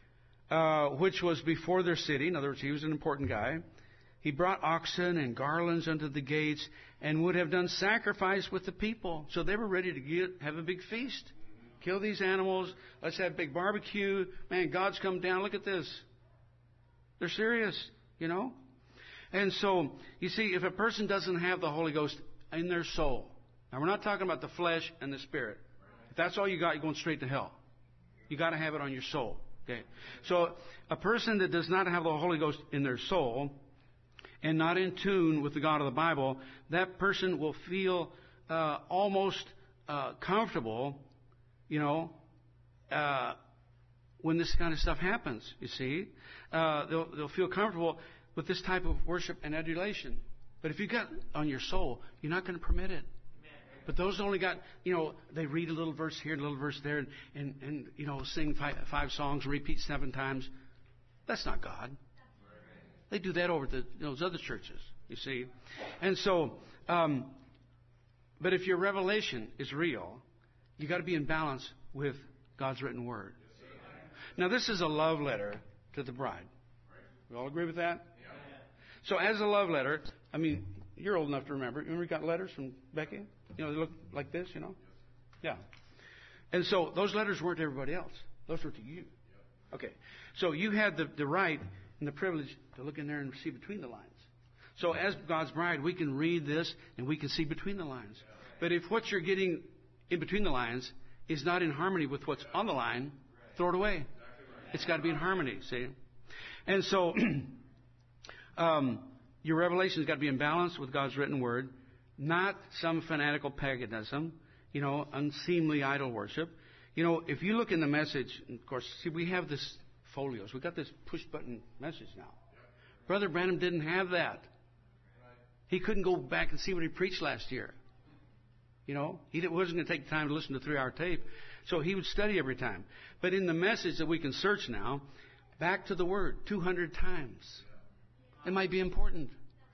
G: uh, which was before their city. In other words, he was an important guy. He brought oxen and garlands unto the gates and would have done sacrifice with the people. So they were ready to get, have a big feast. Kill these animals. Let's have a big barbecue. Man, God's come down. Look at this. They're serious, you know. And so, you see, if a person doesn't have the Holy Ghost in their soul, now we're not talking about the flesh and the spirit. If that's all you got, you're going straight to hell. You got to have it on your soul. Okay. So, a person that does not have the Holy Ghost in their soul and not in tune with the God of the Bible, that person will feel uh, almost uh, comfortable, you know, uh, when this kind of stuff happens, you see. Uh, they'll, they'll feel comfortable with this type of worship and adulation. But if you got on your soul, you're not going to permit it. But those only got, you know, they read a little verse here, a little verse there, and, and, and you know, sing five, five songs, repeat seven times. That's not God. They do that over the, you know, those other churches, you see. And so, um, But if your revelation is real, you got to be in balance with God's written word. Now, this is a love letter to the bride. We all agree with that? So, as a love letter, I mean, you're old enough to remember. Remember, you got letters from Becky? You know, they look like this, you know? Yeah. And so, those letters weren't to everybody else. Those were to you. Okay. So, you had the, the right and the privilege to look in there and see between the lines. So, as God's bride, we can read this and we can see between the lines. But if what you're getting in between the lines is not in harmony with what's on the line, throw it away. It's got to be in harmony, see? And so, um, your revelation's got to be in balance with God's written word, not some fanatical paganism, you know, unseemly idol worship. You know, if you look in the message, of course, see, we have this folios. We've got this push-button message now. Brother Branham didn't have that. He couldn't go back and see what he preached last year. You know, he wasn't going to take the time to listen to a three-hour tape. So he would study every time. But in the message that we can search now, back to the Word two hundred times. It might be important.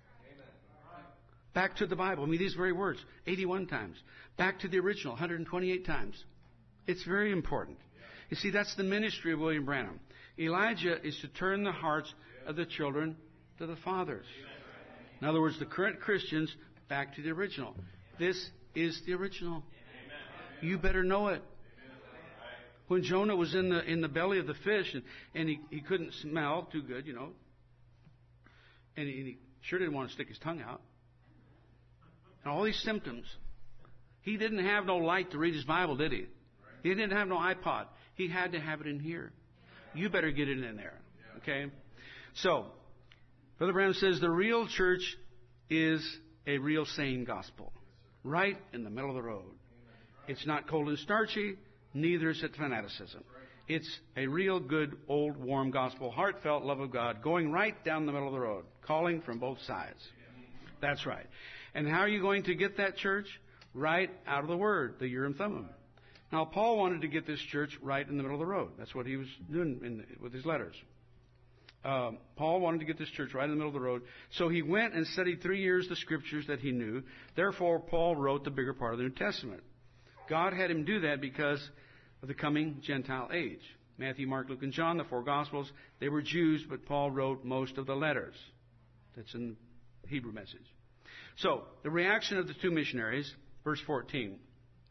G: Back to the Bible. I mean, these very words, eighty-one times. Back to the original, one hundred twenty-eight times. It's very important. You see, that's the ministry of William Branham. Elijah is to turn the hearts of the children to the fathers. In other words, the current Christians back to the original. This is the original. You better know it. When Jonah was in the in the belly of the fish and, and he, he couldn't smell too good, you know, and he, he sure didn't want to stick his tongue out. And all these symptoms. He didn't have no light to read his Bible, did he? He didn't have no iPod. He had to have it in here. You better get it in there. Okay? So, Brother Branham says the real church is a real sane gospel. Right in the middle of the road. It's not cold and starchy. Neither is it fanaticism. It's a real good, old, warm gospel, heartfelt love of God, going right down the middle of the road, calling from both sides. That's right. And how are you going to get that church? Right out of the Word, the Urim Thummim. Now, Paul wanted to get this church right in the middle of the road. That's what he was doing in, with his letters. Uh, Paul wanted to get this church right in the middle of the road. So he went and studied three years the Scriptures that he knew. Therefore, Paul wrote the bigger part of the New Testament. God had him do that because of the coming Gentile age. Matthew, Mark, Luke, and John, the four Gospels, they were Jews, but Paul wrote most of the letters. That's in the Hebrew message. So, the reaction of the two missionaries, verse fourteen.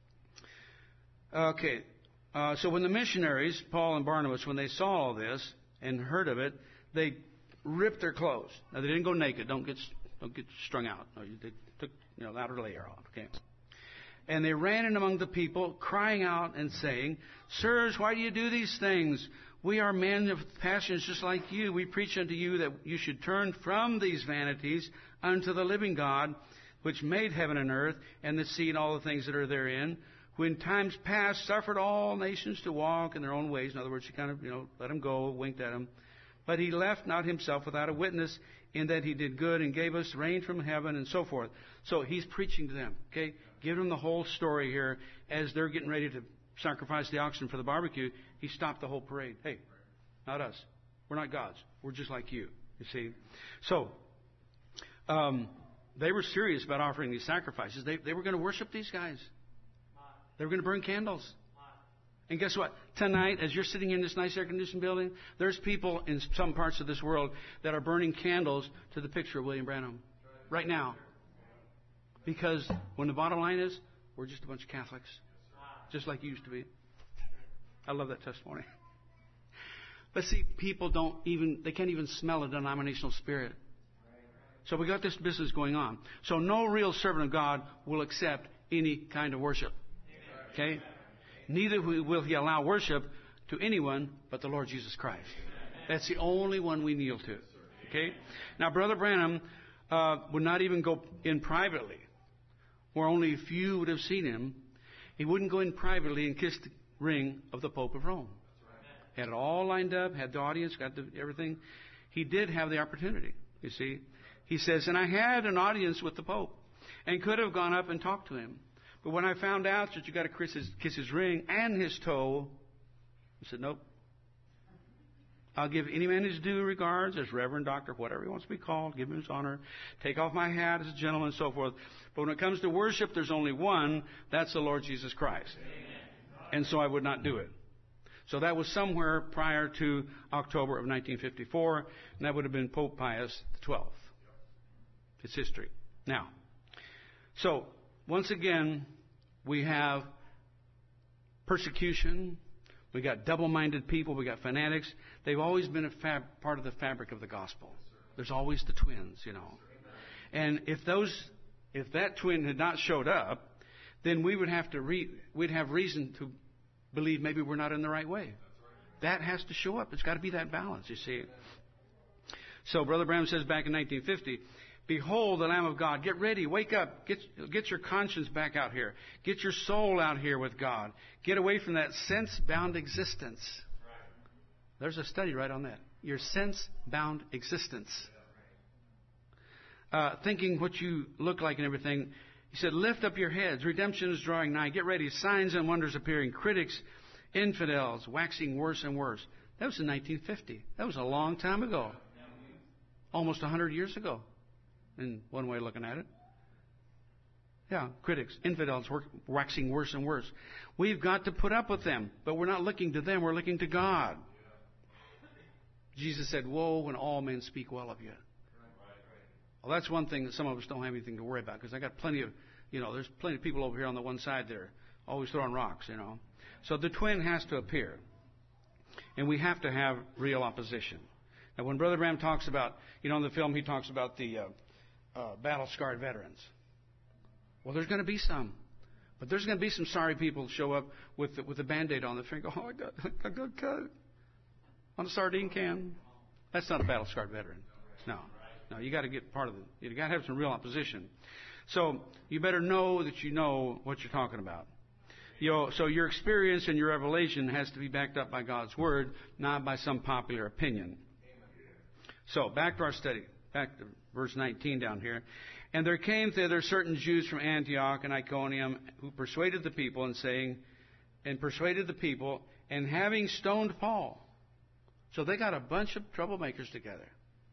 G: Okay, uh, so when the missionaries, Paul and Barnabas, when they saw all this and heard of it, they ripped their clothes. Now, they didn't go naked. Don't get don't get strung out. No, they took you know the outer layer off. Okay. And they ran in among the people, crying out and saying, Sirs, why do you do these things? We are men of passions just like you. We preach unto you that you should turn from these vanities unto the living God, which made heaven and earth, and the sea and all the things that are therein, who in times past suffered all nations to walk in their own ways. In other words, he kind of, you know, let them go, winked at them. But he left not himself without a witness, in that he did good and gave us rain from heaven and so forth. So he's preaching to them, okay? Give them the whole story here. As they're getting ready to sacrifice the oxen for the barbecue, he stopped the whole parade. Hey, not us. We're not gods. We're just like you, you see. So, um, they were serious about offering these sacrifices. They, they were going to worship these guys. They were going to burn candles. And guess what? Tonight, as you're sitting in this nice air-conditioned building, there's people in some parts of this world that are burning candles to the picture of William Branham. Right now. Because when the bottom line is, we're just a bunch of Catholics. Just like you used to be. I love that testimony. But see, people don't even, they can't even smell a denominational spirit. So we got this business going on. So no real servant of God will accept any kind of worship. Okay? Neither will he allow worship to anyone but the Lord Jesus Christ. That's the only one we kneel to. Okay? Now, Brother Branham uh, would not even go in privately, where only a few would have seen him. He wouldn't go in privately and kiss the ring of the Pope of Rome. Had it all lined up, had the audience, got the, everything. He did have the opportunity, you see. He says, and I had an audience with the Pope and could have gone up and talked to him. But when I found out that you got to kiss his, kiss his ring and his toe, I said, nope. I'll give any man his due regards as reverend, doctor, whatever he wants to be called. Give him his honor. Take off my hat as a gentleman and so forth. But when it comes to worship, there's only one. That's the Lord Jesus Christ. Amen. And so I would not do it. So that was somewhere prior to October of nineteen fifty-four, and that would have been Pope Pius the twelfth. It's history. Now, so once again, we have persecution. We got double-minded people. We got fanatics. They've always been a fab, part of the fabric of the gospel. There's always the twins, you know. And if those, if that twin had not showed up, then we would have to re, we'd have reason to believe maybe we're not in the right way. That has to show up. It's got to be that balance, you see. So Brother Branham says back in nineteen fifty, behold the Lamb of God. Get ready. Wake up. Get, get your conscience back out here. Get your soul out here with God. Get away from that sense-bound existence. There's a study right on that. Your sense-bound existence. Uh, thinking what you look like and everything. He said, lift up your heads. Redemption is drawing nigh. Get ready. Signs and wonders appearing. Critics, infidels, waxing worse and worse. That was in nineteen fifty. That was a long time ago. Almost one hundred years ago. In one way of looking at it. Yeah, critics, infidels, waxing worse and worse. We've got to put up with them. But we're not looking to them. We're looking to God. Jesus said, woe when all men speak well of you. Well, that's one thing that some of us don't have anything to worry about, because I got plenty of, you know, there's plenty of people over here on the one side there, always throwing rocks, you know. So the twin has to appear. And we have to have real opposition. Now, when Brother Branham talks about, you know, in the film, he talks about the uh, uh, battle-scarred veterans. Well, there's going to be some. But there's going to be some sorry people show up with the, with a Band-Aid on their finger. Oh, I got, I got cut on a sardine can. That's not a battle-scarred veteran. No. No, you got to get part of the, you got to have some real opposition. So you better know that you know what you're talking about. You know, so your experience and your revelation has to be backed up by God's Word, not by some popular opinion. So back to our study. Back to verse nineteen down here. And there came thither certain Jews from Antioch and Iconium who persuaded the people and saying, and persuaded the people, and having stoned Paul. So they got a bunch of troublemakers together.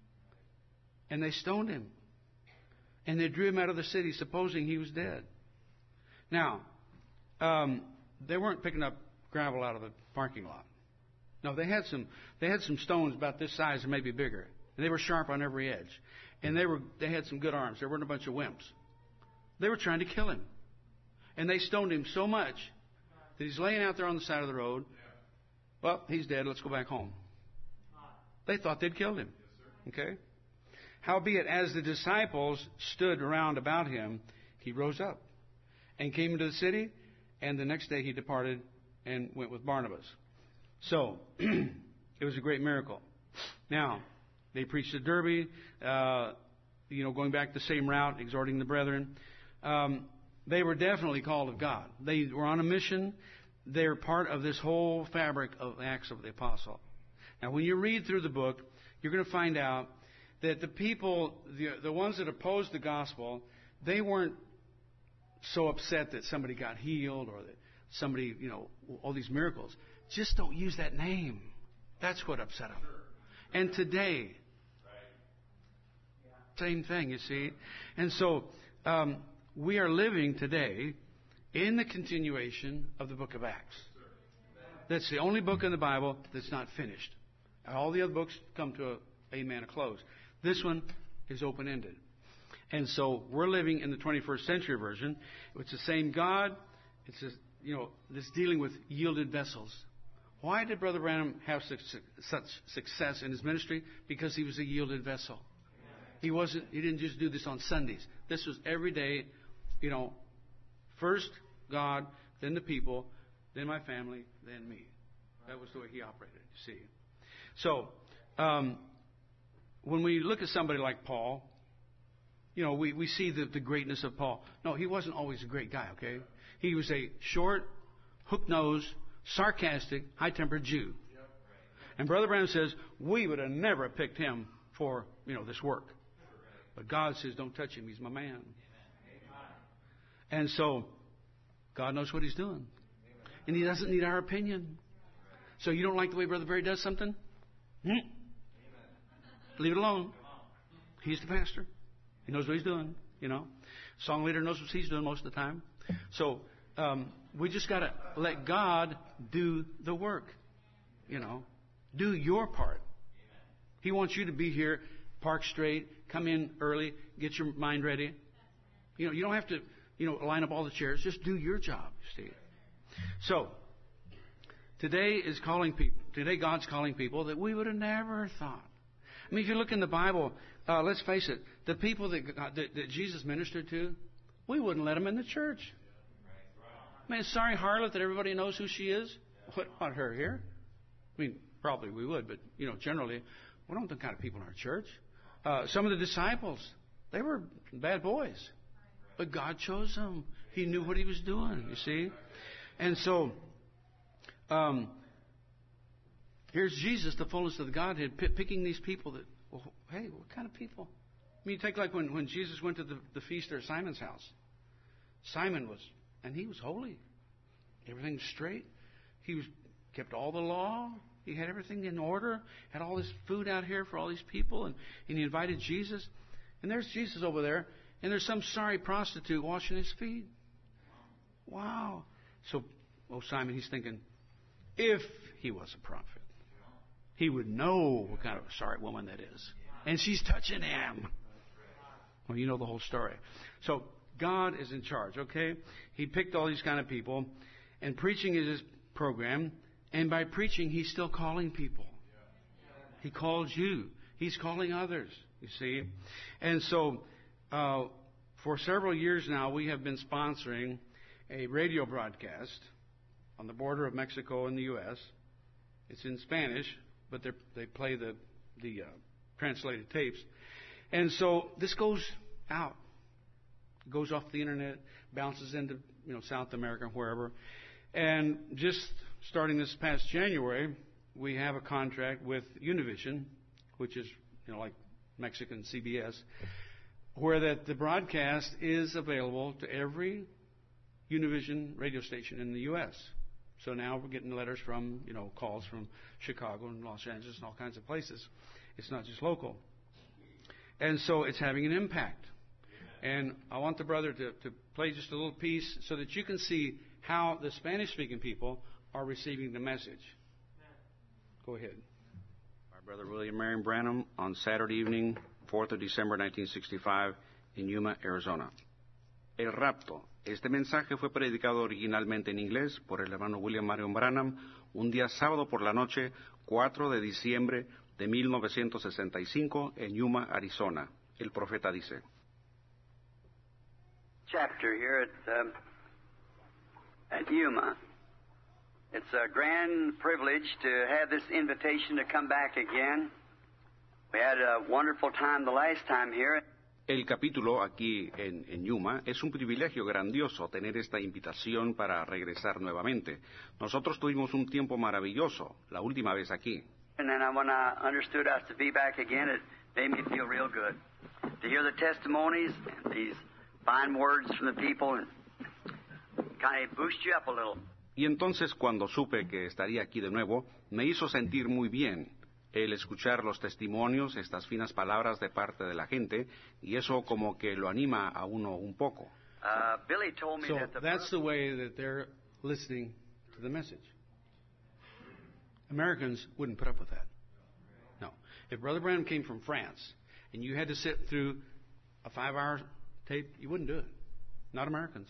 G: And they stoned him. And they drew him out of the city, supposing he was dead. Now, um, they weren't picking up gravel out of the parking lot. No, they had some. They had some stones about this size and maybe bigger, and they were sharp on every edge. And they were. They had some good arms. They weren't a bunch of wimps. They were trying to kill him, and they stoned him so much that he's laying out there on the side of the road. Well, he's dead. Let's go back home. They thought they'd killed him. Okay. Howbeit, as the disciples stood round about him, he rose up and came into the city, and the next day he departed and went with Barnabas. So, it was a great miracle. Now, they preached at Derby, uh, you know, going back the same route, exhorting the brethren. Um, they were definitely called of God. They were on a mission. They're part of this whole fabric of Acts of the Apostle. Now, when you read through the book, you're going to find out that the people, the, the ones that opposed the gospel, they weren't so upset that somebody got healed or that somebody, you know, all these miracles. Just don't use that name. That's what upset them. And today, same thing, you see. And so um, we are living today in the continuation of the book of Acts. That's the only book in the Bible that's not finished. All the other books come to a, amen, a close. This one is open-ended. And so we're living in the twenty-first century version. It's the same God. It's just, you know, this dealing with yielded vessels. Why did Brother Branham have such, such success in his ministry? Because he was a yielded vessel. He wasn't. He didn't just do this on Sundays. This was every day. You know, first God, then the people, then my family, then me. That was the way he operated. You see. So. Um, When we look at somebody like Paul, you know, we, we see the, the greatness of Paul. No, he wasn't always a great guy, okay? He was a short, hook-nosed, sarcastic, high-tempered Jew. And Brother Branham says, we would have never picked him for, you know, this work. But God says, don't touch him. He's my man. And so, God knows what he's doing. And he doesn't need our opinion. So you don't like the way Brother Barry does something? Hmm? Leave it alone. He's the pastor. He knows what he's doing, you know. Song leader knows what he's doing most of the time. So um, we just got to let God do the work, you know. Do your part. He wants you to be here, park straight, come in early, get your mind ready. You know, you don't have to, you know, line up all the chairs. Just do your job, Steve. So, today is calling people, today God's calling people that we would have never thought. I mean, if you look in the Bible, uh, let's face it, the people that, that, that Jesus ministered to, we wouldn't let them in the church. I mean, sorry harlot that everybody knows who she is. What about her here? I mean, probably we would, but, you know, generally, we don't want the kind of people in our church. Uh, some of the disciples, they were bad boys. But God chose them. He knew what He was doing, you see. And so, um, here's Jesus, the fullness of the Godhead, p- picking these people that, well, hey, what kind of people? I mean, you take like when, when Jesus went to the, the feast at Simon's house. Simon was, and he was holy. Everything straight. He was kept all the law. He had everything in order. Had all this food out here for all these people. And, and he invited Jesus. And there's Jesus over there. And there's some sorry prostitute washing his feet. Wow. So, oh, Simon, he's thinking, if he was a prophet, he would know what kind of a sorry woman that is. And she's touching him. Well, you know the whole story. So, God is in charge, okay? He picked all these kind of people. And preaching is his program. And by preaching, he's still calling people. He calls you. He's calling others, you see. And so, uh, for several years now, we have been sponsoring a radio broadcast on the border of Mexico and the U S It's in Spanish, but they play the, the uh, translated tapes. And so this goes out. It goes off the internet, bounces into, you know, South America, wherever. And just starting this past January, we have a contract with Univision, which is, you know, like Mexican C B S, where that the broadcast is available to every Univision radio station in the U S So now we're getting letters from, you know, calls from Chicago and Los Angeles and all kinds of places. It's not just local. And so it's having an impact. And I want the brother to, to play just a little piece so that you can see how the Spanish-speaking people are receiving the message. Go ahead.
H: Our brother William Marion Branham on Saturday evening, fourth of December nineteen sixty-five, in Yuma, Arizona. El rapto. Este mensaje fue predicado originalmente en inglés por el hermano William Marion Branham un día sábado por la noche, cuatro de diciembre de mil novecientos sesenta y cinco, en Yuma, Arizona. El profeta dice.
I: Chapter here at, um, at Yuma. It's a grand privilege to have this invitation to come back again. We had a wonderful time the last time here.
H: El capítulo aquí en, en Yuma es un privilegio grandioso tener esta invitación para regresar nuevamente. Nosotros tuvimos un tiempo maravilloso la última vez aquí.
I: And then when I understood I was to be back again, it made me feel real good to hear the testimonies and these fine words from the people and kind of boost you up a little.
H: Y entonces cuando supe que estaría aquí de nuevo, me hizo sentir muy bien el escuchar los testimonios, estas finas palabras de parte de la gente, y eso como que lo anima a uno un poco.
I: Uh, Billy told me
G: so
I: that the
G: that's the way that they're listening to the message. Americans wouldn't put up with that. No. If Brother Branham came from France and you had to sit through a five-hour tape, you wouldn't do it. Not Americans.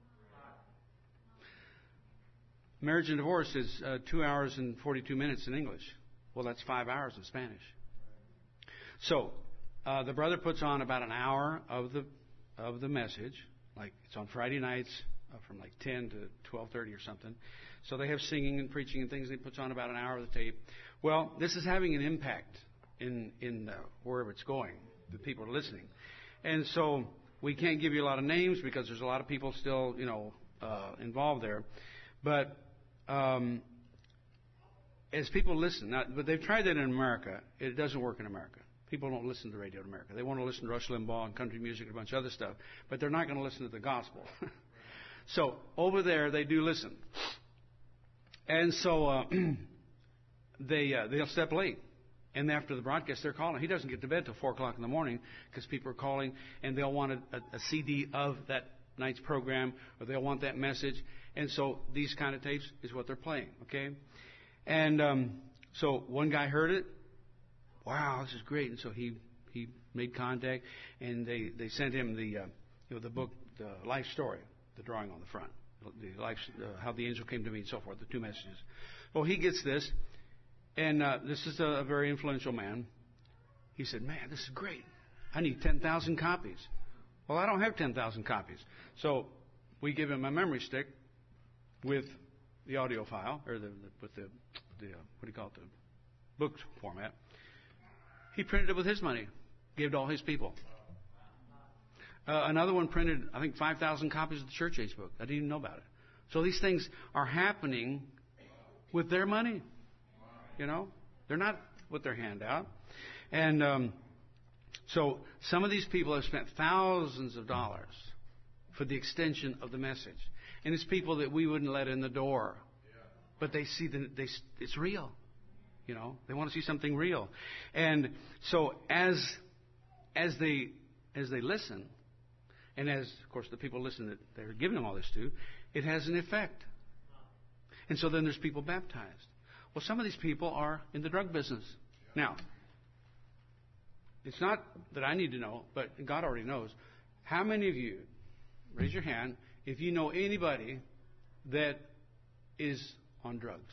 G: Marriage and divorce is uh, two hours and forty-two minutes in English. Well, that's five hours in Spanish. So, uh, the brother puts on about an hour of the of the message. Like it's on Friday nights uh, from like ten to twelve thirty or something. So they have singing and preaching and things. He puts on about an hour of the tape. Well, this is having an impact in in uh, wherever it's going. The people are listening, and so we can't give you a lot of names because there's a lot of people still, you know, uh, involved there. But um, as people listen, now, but they've tried that in America. It doesn't work in America. People don't listen to radio in America. They want to listen to Rush Limbaugh and country music and a bunch of other stuff, but they're not going to listen to the gospel. So over there, they do listen. And so uh, they, uh, they'll step late. And after the broadcast, they're calling. He doesn't get to bed till four o'clock in the morning because people are calling and they'll want a, a C D of that night's program or they'll want that message. And so these kind of tapes is what they're playing, okay? And um, so one guy heard it. Wow, this is great. And so he, he made contact and they, they sent him the, uh, you know, the book, the life story, the drawing on the front, the life, uh, how the angel came to me and so forth, the two messages. Well, he gets this. And uh, this is a, a very influential man. He said, man, this is great. I need ten thousand copies. Well, I don't have ten thousand copies. So we give him a memory stick with the audio file, or the, the, with the, the uh, what do you call it, the book format. He printed it with his money, gave it to all his people. Uh, another one printed, I think, five thousand copies of the Church Age book. I didn't even know about it. So these things are happening with their money. You know, they're not with their hand out. And um, so some of these people have spent thousands of dollars for the extension of the message. And it's people that we wouldn't let in the door. But they see that they, it's real. You know, they want to see something real. And so as as they as they listen, and as, of course, the people listen that they're giving them all this to, it has an effect. And so then there's people baptized. Well, some of these people are in the drug business. Now, it's not that I need to know, but God already knows. How many of you, raise your hand, if you know anybody that is on drugs?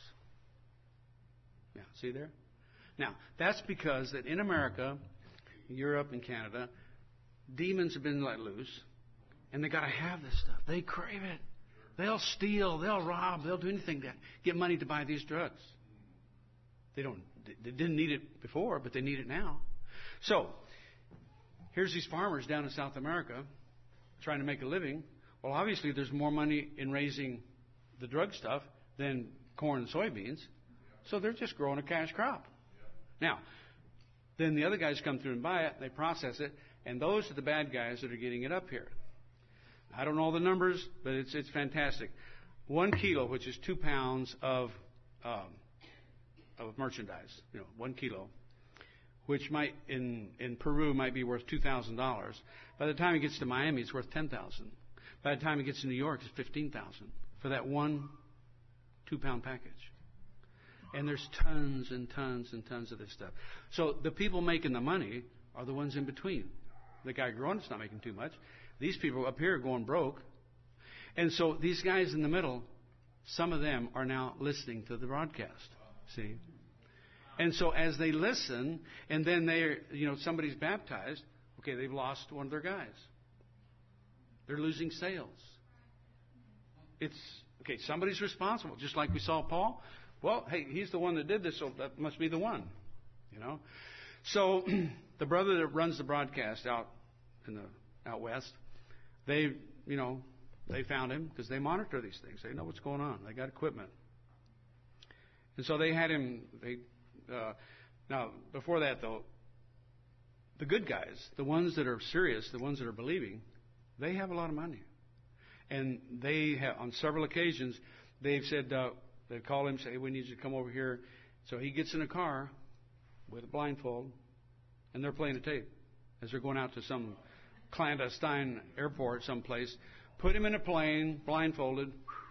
G: Yeah, see there? Now, that's because that in America, Europe, and Canada, demons have been let loose, and they got to have this stuff. They crave it. They'll steal, they'll rob, they'll do anything to get money to buy these drugs. They don't. They didn't need it before, but they need it now. So, here's these farmers down in South America trying to make a living. Well, obviously, there's more money in raising the drug stuff than corn and soybeans. So they're just growing a cash crop. Now, then the other guys come through and buy it, they process it, and those are the bad guys that are getting it up here. I don't know the numbers, but it's it's fantastic. One kilo, which is two pounds of um, of merchandise, you know, one kilo, which might in in Peru might be worth two thousand dollars. By the time it gets to Miami, it's worth ten thousand. By the time it gets to New York, it's fifteen thousand for that one two-pound package. And there's tons and tons and tons of this stuff. So the people making the money are the ones in between. The guy growing it's not making too much. These people up here are going broke. And so these guys in the middle, some of them are now listening to the broadcast. See? And so as they listen, and then they're, you know, somebody's baptized, okay, they've lost one of their guys. They're losing sales. It's, okay, somebody's responsible. Just like we saw Paul. Well, hey, he's the one that did this, so that must be the one, you know. So the brother that runs the broadcast out in the out west, they, you know, they found him because they monitor these things. They know what's going on. They got equipment, and so they had him. They uh, now before that though, the good guys, the ones that are serious, the ones that are believing, they have a lot of money, and they have on several occasions they've said. Uh, They call him, say, hey, we need you to come over here. So he gets in a car with a blindfold, and they're playing a tape as they're going out to some clandestine airport someplace. Put him in a plane, blindfolded,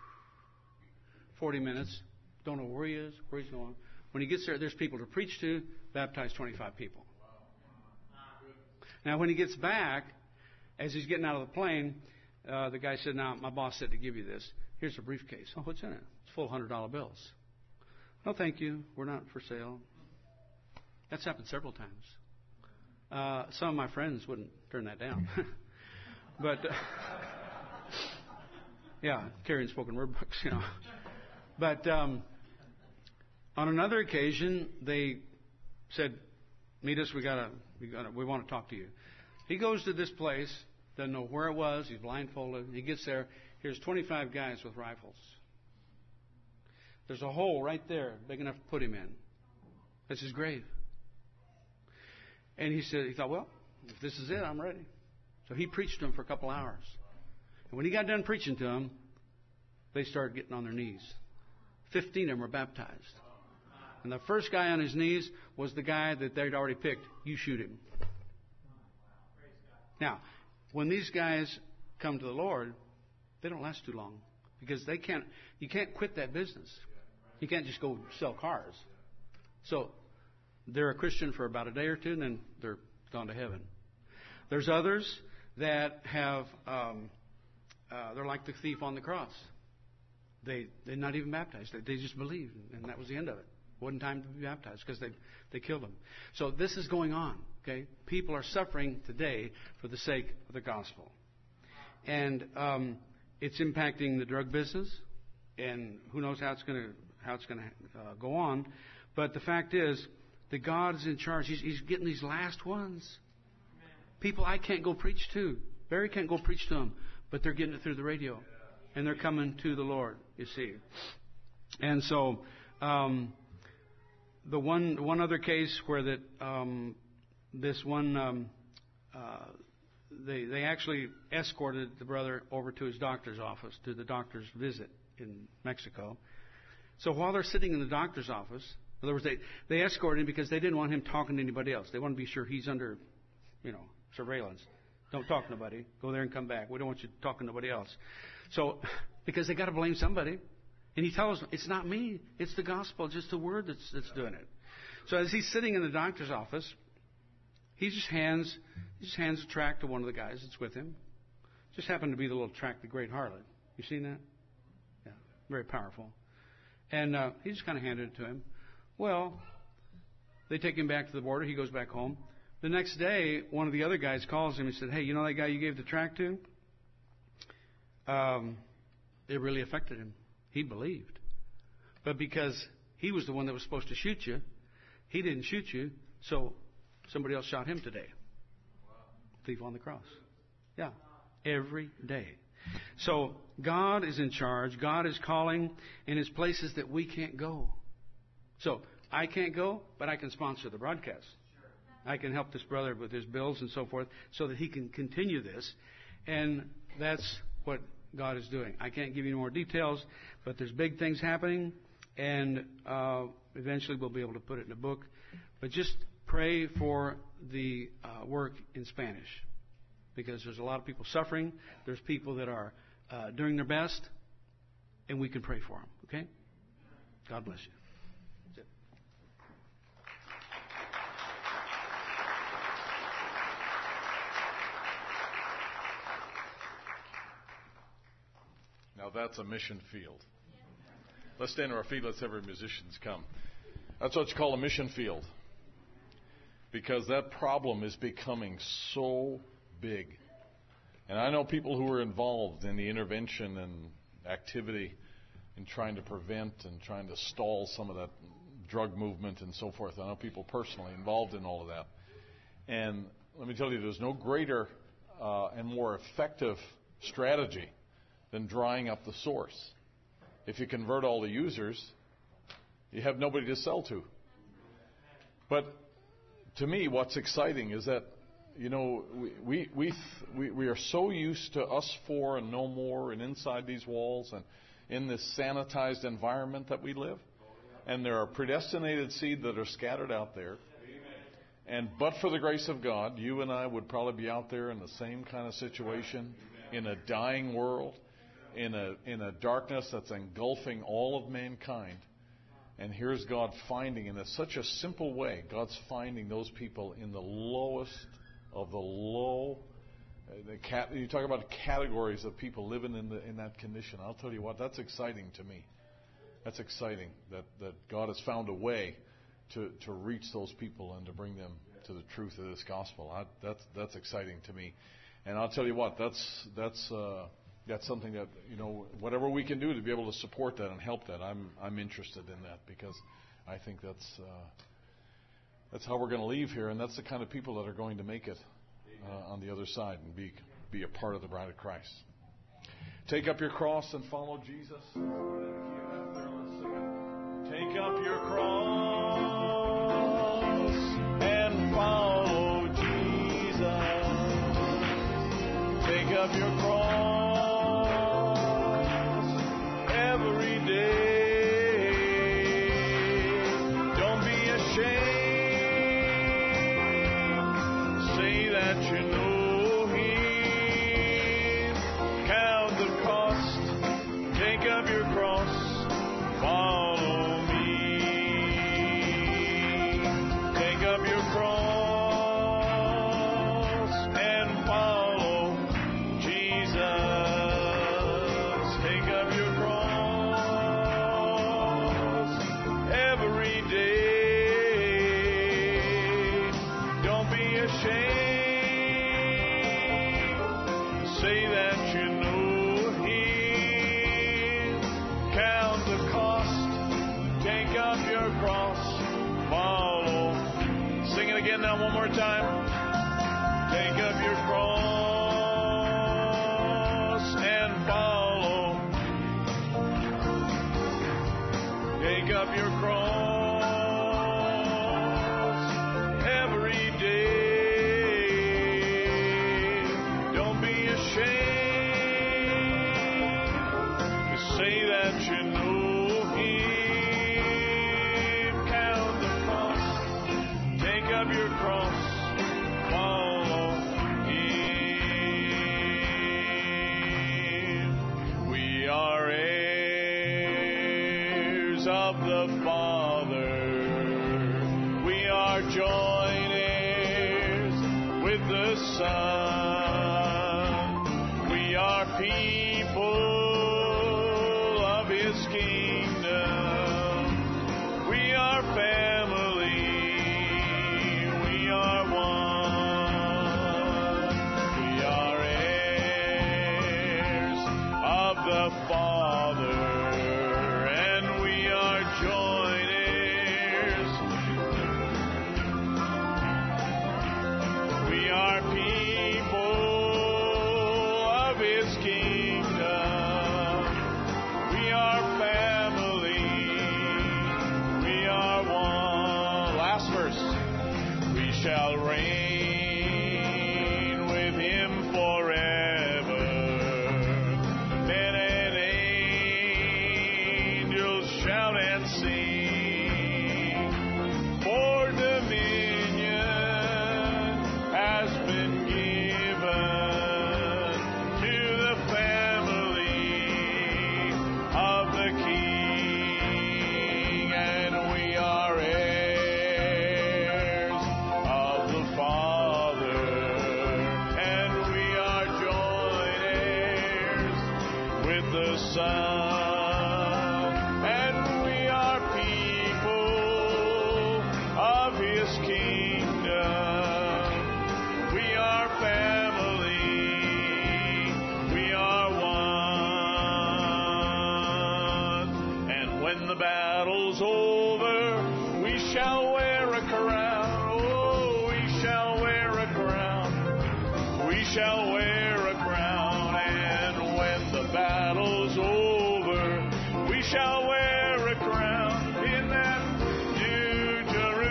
G: forty minutes. Don't know where he is, where he's going. When he gets there, there's people to preach to, baptize twenty-five people. Now, when he gets back, as he's getting out of the plane, uh, the guy said, now, my boss said to give you this. Here's a briefcase. Oh, what's in it? It's full of one hundred dollar bills. No, thank you. We're not for sale. That's happened several times. Uh, some of my friends wouldn't turn that down. but, uh, yeah, carrying spoken word books, you know. But um, on another occasion, they said, meet us. We gotta, we gotta, we want to talk to you. He goes to this place, doesn't know where it was. He's blindfolded. He gets there. Here's twenty-five guys with rifles. There's a hole right there, big enough to put him in. That's his grave. And he said, he thought, well, if this is it, I'm ready. So he preached to them for a couple hours. And when he got done preaching to them, they started getting on their knees. Fifteen of them were baptized. And the first guy on his knees was the guy that they'd already picked. You shoot him. Now, when these guys come to the Lord, they don't last too long because they can't. You can't quit that business. You can't just go sell cars. So they're a Christian for about a day or two, and then they're gone to heaven. There's others that have. Um, uh, they're like the thief on the cross. They they're not even baptized. They, they just believed, and that was the end of it. Wasn't time to be baptized because they they killed him. So this is going on. Okay, people are suffering today for the sake of the gospel, and um, it's impacting the drug business, and who knows how it's going to how it's going to uh, go on. But the fact is that God is in charge. He's, he's getting these last ones. People I can't go preach to. Barry can't go preach to them, but they're getting it through the radio, and they're coming to the Lord. You see, and so. Um, The one one other case where that um, this one um, uh, they they actually escorted the brother over to his doctor's office to the doctor's visit in Mexico. So while they're sitting in the doctor's office, in other words, they they escorted him because they didn't want him talking to anybody else. They want to be sure he's under, you know, surveillance. Don't talk to nobody. Go there and come back. We don't want you talking to nobody else. So because they got to blame somebody. And he tells them, it's not me. It's the gospel, just the word that's, that's doing it. So as he's sitting in the doctor's office, he just hands he just hands a tract to one of the guys that's with him. Just happened to be the little tract, The Great Harlot. You seen that? Yeah, very powerful. And uh, he just kind of handed it to him. Well, they take him back to the border. He goes back home. The next day, one of the other guys calls him and said, hey, you know that guy you gave the tract to? Um, it really affected him. He believed. But because he was the one that was supposed to shoot you, he didn't shoot you, so somebody else shot him today. Thief on the cross. Yeah. Every day. So God is in charge. God is calling, and it's places that we can't go. So I can't go, but I can sponsor the broadcast. I can help this brother with his bills and so forth so that he can continue this. And that's what God is doing. I can't give you more details, but there's big things happening, and uh, eventually we'll be able to put it in a book. But just pray for the uh, work in Spanish, because there's a lot of people suffering. There's people that are uh, doing their best, and we can pray for them. Okay? God bless you. That's it.
E: Now that's a mission field. Let's stand to our feet. Let's have our musicians come. That's what you call a mission field. Because that problem is becoming so big. And I know people who are involved in the intervention and activity in trying to prevent and trying to stall some of that drug movement and so forth. I know people personally involved in all of that. And let me tell you, there's no greater uh, and more effective strategy than drying up the source. If you convert all the users, you have nobody to sell to. But to me, what's exciting is that, you know, we we we, we we are so used to us four and no more and inside these walls and in this sanitized environment that we live. And there are predestinated seed that are scattered out there. And but for the grace of God, you and I would probably be out there in the same kind of situation, in a dying world, in a in a darkness that's engulfing all of mankind. And here's God finding, in a, such a simple way, God's finding those people in the lowest of the low. Uh, the cat, you talk about categories of people living in the in that condition. I'll tell you what, that's exciting to me. That's exciting that, that God has found a way to, to reach those people and to bring them to the truth of this gospel. I, that's that's exciting to me. And I'll tell you what, that's that's uh, that's something that, you know, whatever we can do to be able to support that and help that, I'm I'm interested in that, because I think that's uh, that's how we're going to leave here, and that's the kind of people that are going to make it uh, on the other side and be be a part of the bride of Christ. Take up your cross and follow Jesus. Take up your cross and follow Jesus. Take up your cross every day. down one more time. Take up your cross and follow. Take up your cross every day. Don't be ashamed to say that you know Him. Count the cost. Take up your cross. Follow Him. We are heirs of the Father. We are joint heirs with the Son. We are people of His kingdom. We are family. We are one. We are heirs of the Father. And we are joint heirs. We are people of His kingdom. We are family. We are one. Last verse. We shall reign with Him forever. Men and angels shout and sing. For dominion has been given to the family of the King, and we are heirs of the Father, and we are joint heirs with the Son, and we are people of His kingdom. We are family. We are one. And when the battle's over, we shall wear a crown. Oh, we shall wear a crown. We shall wear a crown. And when the battle's over, we shall wear a crown in that New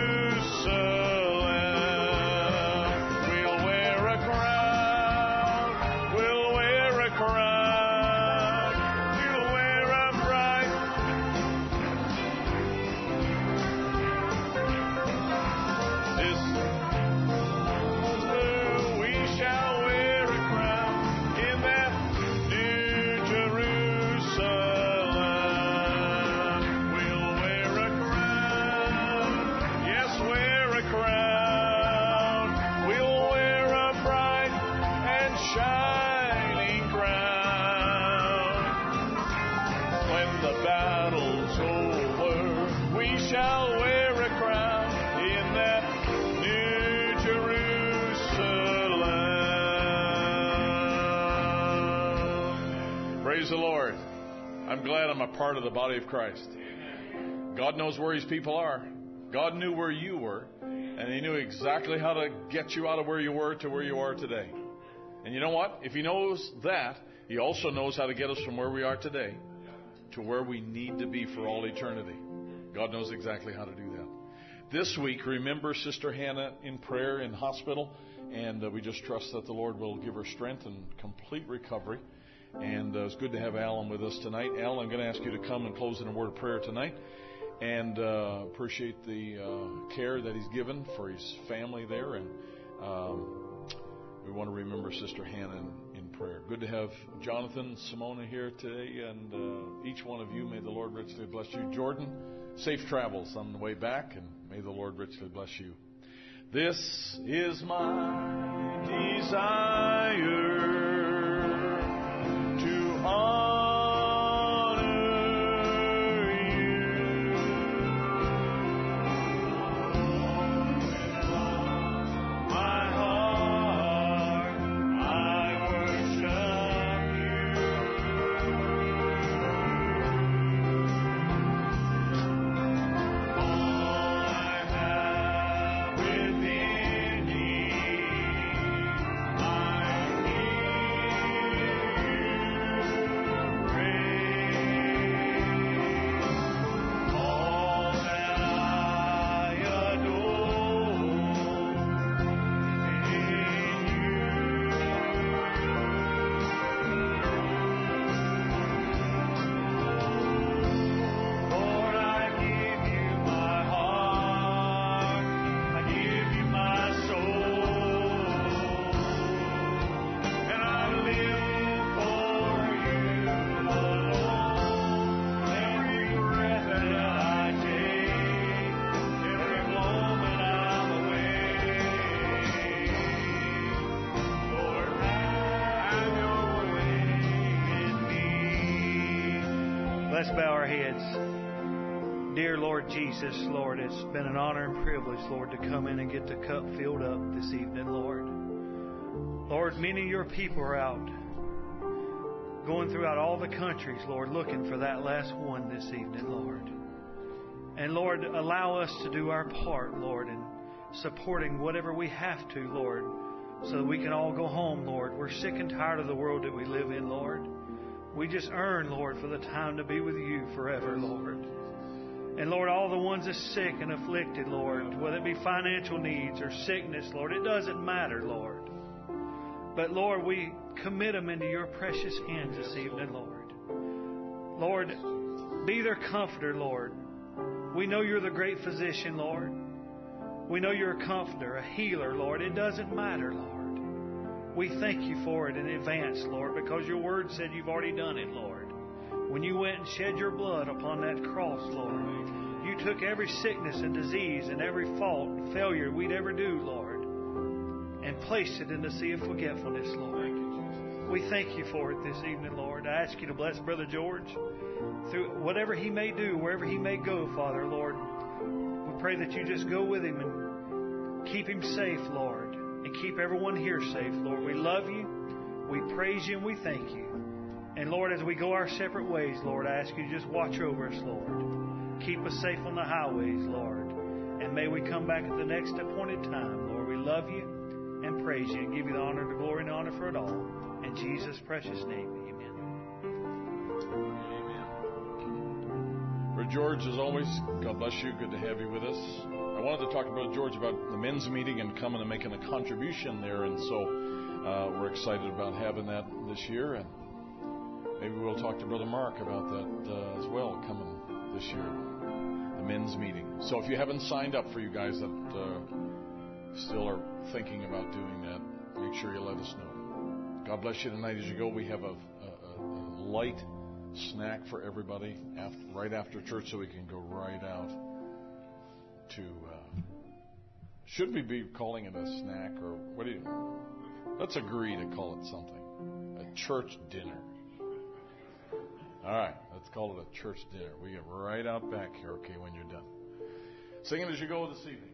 E: Jerusalem. We'll wear a crown. We'll wear a crown. We'll wear a bright. This we shall wear a crown in that New Jerusalem. We'll wear a crown. Yes, wear a crown. We'll wear a bright and shining crown. When the battle's over, we shall wear a crown in that New Jerusalem. Praise the Lord. I'm glad I'm a part of the body of Christ. God knows where His people are. God knew where you were, and He knew exactly how to get you out of where you were to where you are today. And you know what? If He knows that, He also knows how to get us from where we are today to where we need to be for all eternity. God knows exactly how to do that. This week, remember Sister Hannah in prayer in hospital, and uh, we just trust that the Lord will give her strength and complete recovery. And uh, it's good to have Alan with us tonight. Alan, I'm going to ask you to come and close in a word of prayer tonight, and uh, appreciate the uh, care that he's given for his family there. And um, we want to remember Sister Hannah in, in prayer. Good to have Jonathan, Simona here today, and uh, each one of you, may the Lord richly bless you. Jordan, safe travels on the way back, and may the Lord richly bless you. This is my desire, to honor you. My heart, I worship you. All I have within
J: Let's bow our heads. Dear Lord Jesus, Lord, it's been an honor and privilege, Lord, to come in and get the cup filled up this evening, Lord. Lord, many of your people are out going throughout all the countries, Lord, looking for that last one this evening, Lord. And Lord, allow us to do our part, Lord, in supporting whatever we have to, Lord, so that we can all go home, Lord. We're sick and tired of the world that we live in, Lord. We just earn, Lord, for the time to be with you forever, Lord. And Lord, all the ones that's sick and afflicted, Lord, whether it be financial needs or sickness, Lord, it doesn't matter, Lord. But Lord, we commit them into your precious hands this evening, Lord. Lord, be their comforter, Lord. We know you're the great physician, Lord. We know you're a comforter, a healer, Lord. It doesn't matter, Lord. We thank you for it in advance, Lord, because your word said you've already done it, Lord. When you went and shed your blood upon that cross, Lord, you took every sickness and disease and every fault and failure we'd ever do, Lord, and placed it in the sea of forgetfulness, Lord. We thank you for it this evening, Lord. I ask you to bless Brother George through whatever he may do, wherever he may go, Father, Lord. We pray that you just go with him and keep him safe, Lord, and keep everyone here safe, Lord. We love you, we praise you, and we thank you. And Lord, as we go our separate ways, Lord, I ask you to just watch over us, Lord. Keep us safe on the highways, Lord. And may we come back at the next appointed time, Lord. We love you and praise you and give you the honor, the glory, and the honor for it all. In Jesus' precious name, amen.
E: Amen. Brother George, as always, God bless you. Good to have you with us. I wanted to talk to Brother George about the men's meeting and coming and making a contribution there, and so uh, we're excited about having that this year. And maybe we'll talk to Brother Mark about that uh, as well, coming this year, the men's meeting. So if you haven't signed up, for you guys that uh, still are thinking about doing that, make sure you let us know. God bless you tonight as you go. We have a, a, a light snack for everybody after, right after church, so we can go right out to, uh, should we be calling it a snack, or what do you, let's agree to call it something, a church dinner. All right, let's call it a church dinner. We get right out back here, okay, when you're done. Sing it as you go this evening.